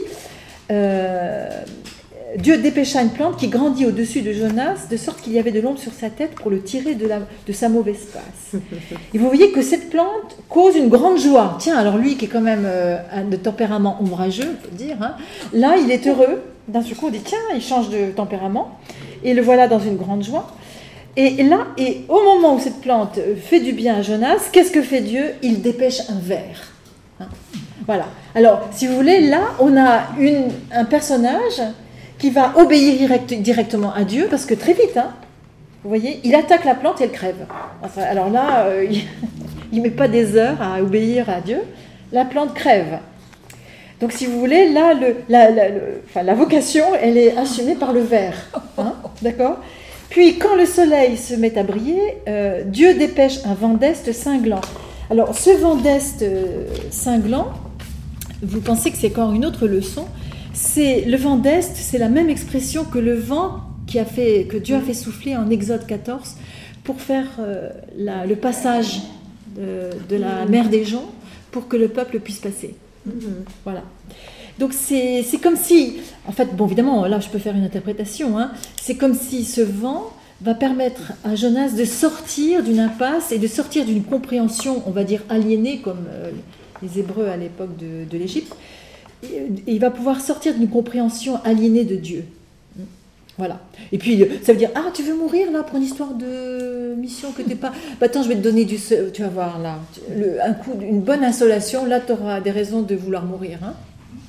Speaker 1: Dieu dépêcha une plante qui grandit au-dessus de Jonas, de sorte qu'il y avait de l'ombre sur sa tête pour le tirer de sa mauvaise passe. Et vous voyez que cette plante cause une grande joie. Tiens, alors lui qui est quand même de tempérament ombrageux, on peut dire, hein, là il est heureux. D'un seul coup, on dit tiens, il change de tempérament. Et le voilà dans une grande joie. Et là, et au moment où cette plante fait du bien à Jonas, qu'est-ce que fait Dieu? Il dépêche un ver. Hein, voilà. Alors, si vous voulez, là, on a un personnage qui va obéir directement à Dieu, parce que très vite, hein, vous voyez, il attaque la plante et elle crève. Enfin, alors là, il ne met pas des heures à obéir à Dieu, la plante crève. Donc, si vous voulez, là, la vocation, elle est assumée par le ver. Hein, d'accord ? Puis, quand le soleil se met à briller, Dieu dépêche un vent d'est cinglant. Alors, ce vent d'est cinglant, vous pensez que c'est encore une autre leçon. Le vent d'est, c'est la même expression que le vent que Dieu a fait souffler en Exode 14 pour faire le passage de la mer des Joncs pour que le peuple puisse passer. Voilà. Donc c'est comme si, en fait, bon évidemment, là je peux faire une interprétation, hein, c'est comme si ce vent va permettre à Jonas de sortir d'une impasse et de sortir d'une compréhension, on va dire aliénée, comme les Hébreux à l'époque de l'Égypte, et il va pouvoir sortir d'une compréhension aliénée de Dieu. Voilà. Et puis ça veut dire, ah tu veux mourir là pour une histoire de mission que t'es pas... Bah, attends, je vais te donner tu vas voir là, une bonne insolation, là tu auras des raisons de vouloir mourir, hein. D'accord ?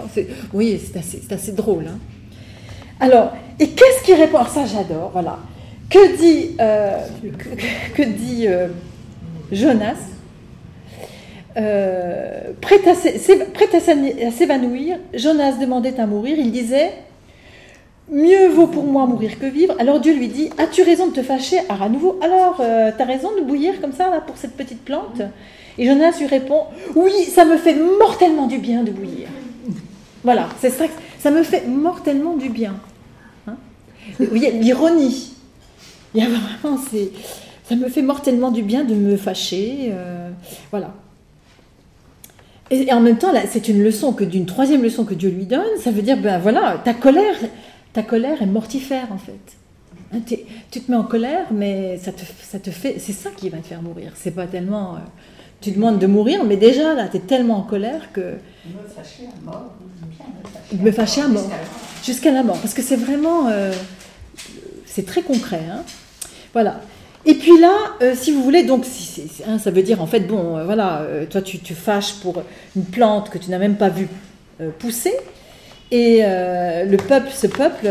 Speaker 1: Oui, c'est assez drôle. Hein. Alors, et qu'est-ce qu'il répond ? Alors ça, j'adore, voilà. Que dit Jonas, prêt à s'évanouir, Jonas demandait à mourir, il disait « mieux vaut pour moi mourir que vivre. Alors Dieu lui dit, as-tu raison de te fâcher? Alors à nouveau, alors t'as raison de bouillir comme ça là, pour cette petite plante? Et Jonas lui répond, oui, ça me fait mortellement du bien de bouillir. Voilà, c'est ça, ça me fait mortellement du bien. Hein? Vous voyez, l'ironie. Il y a vraiment, ça me fait mortellement du bien de me fâcher. Voilà. Et en même temps, là, c'est une leçon d'une troisième leçon que Dieu lui donne. Ça veut dire, ben voilà, ta colère est mortifère en fait. Hein, tu te mets en colère, mais ça te fait, c'est ça qui va te faire mourir. C'est pas tellement, tu demandes de mourir, mais déjà là, tu es tellement en colère que.
Speaker 4: Me fâcher à mort,
Speaker 1: me fâcher à mort, jusqu'à la mort, parce que c'est vraiment, c'est très concret. Hein. Voilà. Et puis là, si vous voulez, donc, ça veut dire en fait, bon, voilà, toi tu te fâches pour une plante que tu n'as même pas vue pousser, et ce peuple,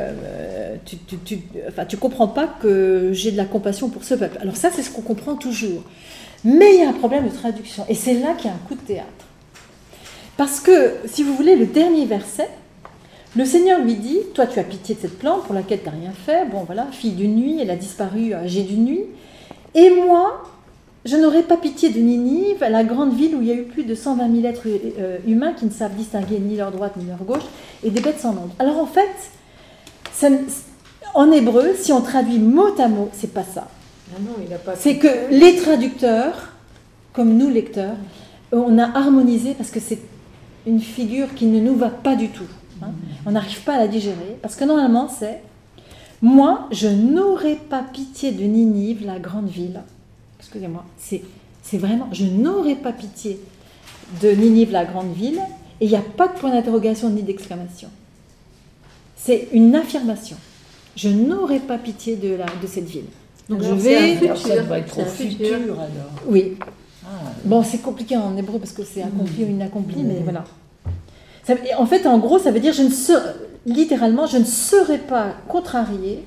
Speaker 1: tu comprends pas que j'ai de la compassion pour ce peuple. Alors ça, c'est ce qu'on comprend toujours. Mais il y a un problème de traduction, et c'est là qu'il y a un coup de théâtre. Parce que, si vous voulez, le dernier verset, le Seigneur lui dit, toi tu as pitié de cette plante pour laquelle tu n'as rien fait, bon voilà, fille d'une nuit, elle a disparu âgée d'une nuit, et moi, je n'aurai pas pitié de Ninive, la grande ville où il y a eu plus de 120 000 êtres humains qui ne savent distinguer ni leur droite ni leur gauche, et des bêtes sans nombre. Alors en fait, en hébreu, si on traduit mot à mot, c'est pas ça.
Speaker 2: Ah non, il a pas.
Speaker 1: C'est que les traducteurs, comme nous lecteurs, on a harmonisé parce que c'est une figure qui ne nous va pas du tout. Hein. On n'arrive pas à la digérer, parce que normalement c'est « Moi, je n'aurai pas pitié de Ninive, la grande ville. » Excusez-moi, c'est vraiment « Je n'aurai pas pitié de Ninive, la grande ville. » Et il n'y a pas de point d'interrogation ni d'exclamation. C'est une affirmation. « Je n'aurai pas pitié de cette ville. » Donc
Speaker 2: alors,
Speaker 1: je vais...
Speaker 3: Alors, ça devrait être au futur, alors.
Speaker 1: Oui.
Speaker 3: Ah,
Speaker 1: Bon, c'est compliqué en hébreu parce que c'est accompli ou inaccompli, mais voilà. En fait, en gros, ça veut dire, littéralement, je ne serai pas contrarié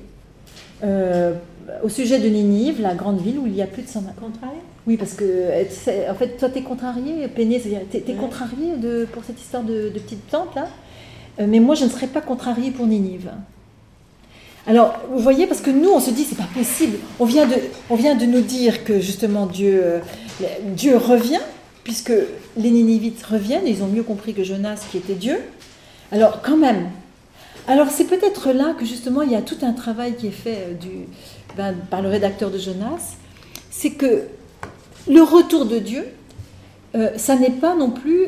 Speaker 1: au sujet de Ninive, la grande ville où il y a plus de 100 000.
Speaker 2: Contrarié?
Speaker 1: Oui, parce que, en fait, toi, t'es contrarié, Péné, c'est-à-dire, t'es contrarié pour cette histoire de petite plante, là, mais moi, je ne serai pas contrarié pour Ninive. Alors, vous voyez, parce que nous, on se dit, c'est pas possible. On vient de nous dire que, justement, Dieu revient, puisque les Ninivites reviennent, ils ont mieux compris que Jonas qui était Dieu. Alors, quand même. Alors, c'est peut-être là que, justement, il y a tout un travail qui est fait par le rédacteur de Jonas. C'est que le retour de Dieu, ça n'est pas non plus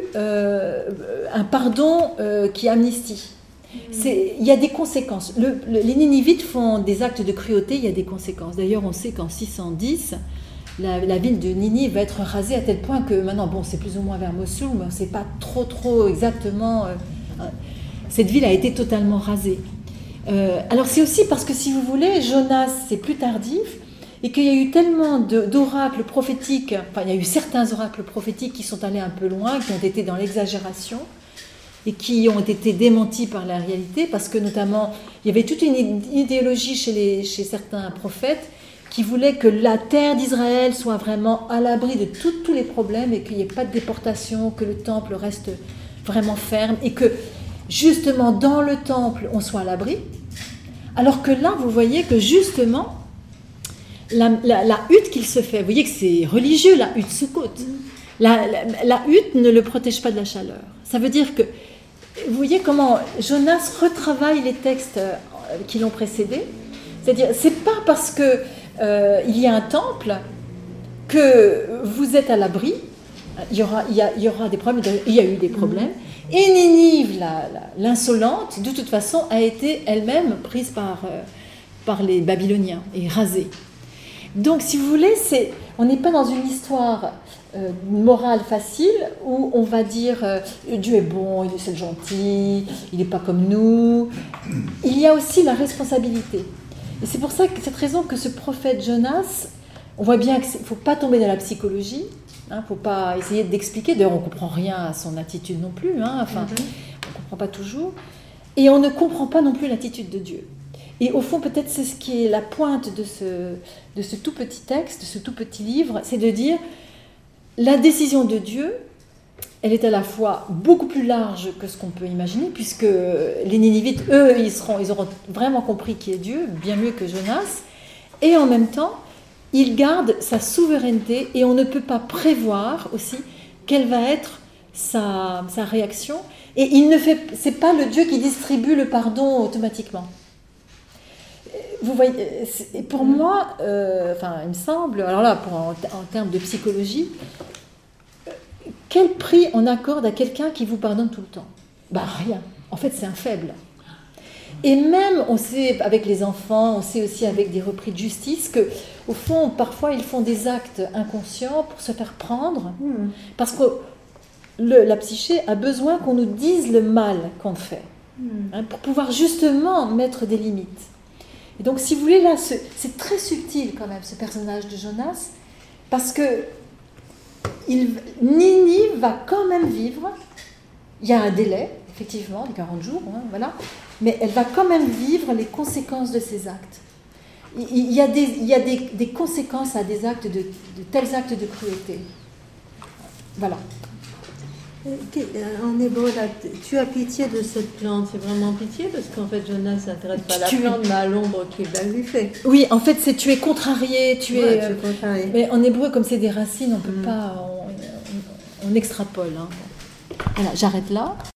Speaker 1: un pardon qui amnistie. Il y a des conséquences. Les Ninivites font des actes de cruauté, il y a des conséquences. D'ailleurs, on sait qu'en 610, la ville de Ninive va être rasée à tel point que maintenant, bon, c'est plus ou moins vers Mossoul, mais on ne sait pas trop exactement. Cette ville a été totalement rasée. Alors c'est aussi parce que, si vous voulez, Jonas, c'est plus tardif, et qu'il y a eu tellement d'oracles prophétiques, enfin, il y a eu certains oracles prophétiques qui sont allés un peu loin, qui ont été dans l'exagération, et qui ont été démentis par la réalité, parce que notamment, il y avait toute une idéologie chez certains prophètes qui voulaient que la terre d'Israël soit vraiment à l'abri de tous les problèmes, et qu'il n'y ait pas de déportation, que le temple reste vraiment ferme, et que justement dans le temple on soit à l'abri, alors que là vous voyez que justement la hutte qu'il se fait, vous voyez que c'est religieux, la hutte Sukkot, la hutte ne le protège pas de la chaleur. Ça veut dire que vous voyez comment Jonas retravaille les textes qui l'ont précédé. C'est-à-dire, c'est pas parce que il y a un temple que vous êtes à l'abri. Il y aura des problèmes. Il y a eu des problèmes. Et Ninive, l'insolente, de toute façon, a été elle-même prise par les Babyloniens et rasée. Donc, si vous voulez, on n'est pas dans une histoire morale facile où on va dire Dieu est bon, c'est gentil, il n'est pas comme nous. Il y a aussi la responsabilité. Et c'est pour cette raison que ce prophète Jonas, on voit bien qu'il ne faut pas tomber dans la psychologie, il ne faut pas essayer d'expliquer. D'ailleurs, on ne comprend rien à son attitude non plus, on ne comprend pas toujours. Et on ne comprend pas non plus l'attitude de Dieu. Et au fond, peut-être c'est ce qui est la pointe de ce tout petit texte, de ce tout petit livre, c'est de dire la décision de Dieu, elle est à la fois beaucoup plus large que ce qu'on peut imaginer, puisque les Ninivites, eux, ils auront vraiment compris qui est Dieu, bien mieux que Jonas, et en même temps, il garde sa souveraineté, et on ne peut pas prévoir aussi quelle va être sa réaction, et c'est pas le Dieu qui distribue le pardon automatiquement. Vous voyez, pour moi, il me semble, alors là, en termes de psychologie, quel prix on accorde à quelqu'un qui vous pardonne tout le temps? Rien. En fait, c'est un faible. Et même, on sait avec les enfants, on sait aussi avec des repris de justice que, au fond, parfois, ils font des actes inconscients pour se faire prendre, parce que la psyché a besoin qu'on nous dise le mal qu'on fait, pour pouvoir justement mettre des limites. Et donc, si vous voulez, là, c'est très subtil quand même, ce personnage de Jonas, parce que Ninive va quand même vivre, il y a un délai, effectivement, de 40 jours, voilà, mais elle va quand même vivre les conséquences de ses actes. Il y a des conséquences à des actes de tels actes de cruauté. Voilà.
Speaker 2: En hébreu, là, tu as pitié de cette plante, c'est vraiment pitié, parce qu'en fait Jonas s'intéresse pas à la plante, mais à l'ombre qu'il lui fait.
Speaker 1: Oui, en fait, tu es contrarié,
Speaker 2: tu es contrarié.
Speaker 1: Mais en hébreu, comme c'est des racines, on peut pas, on extrapole. Voilà, j'arrête là.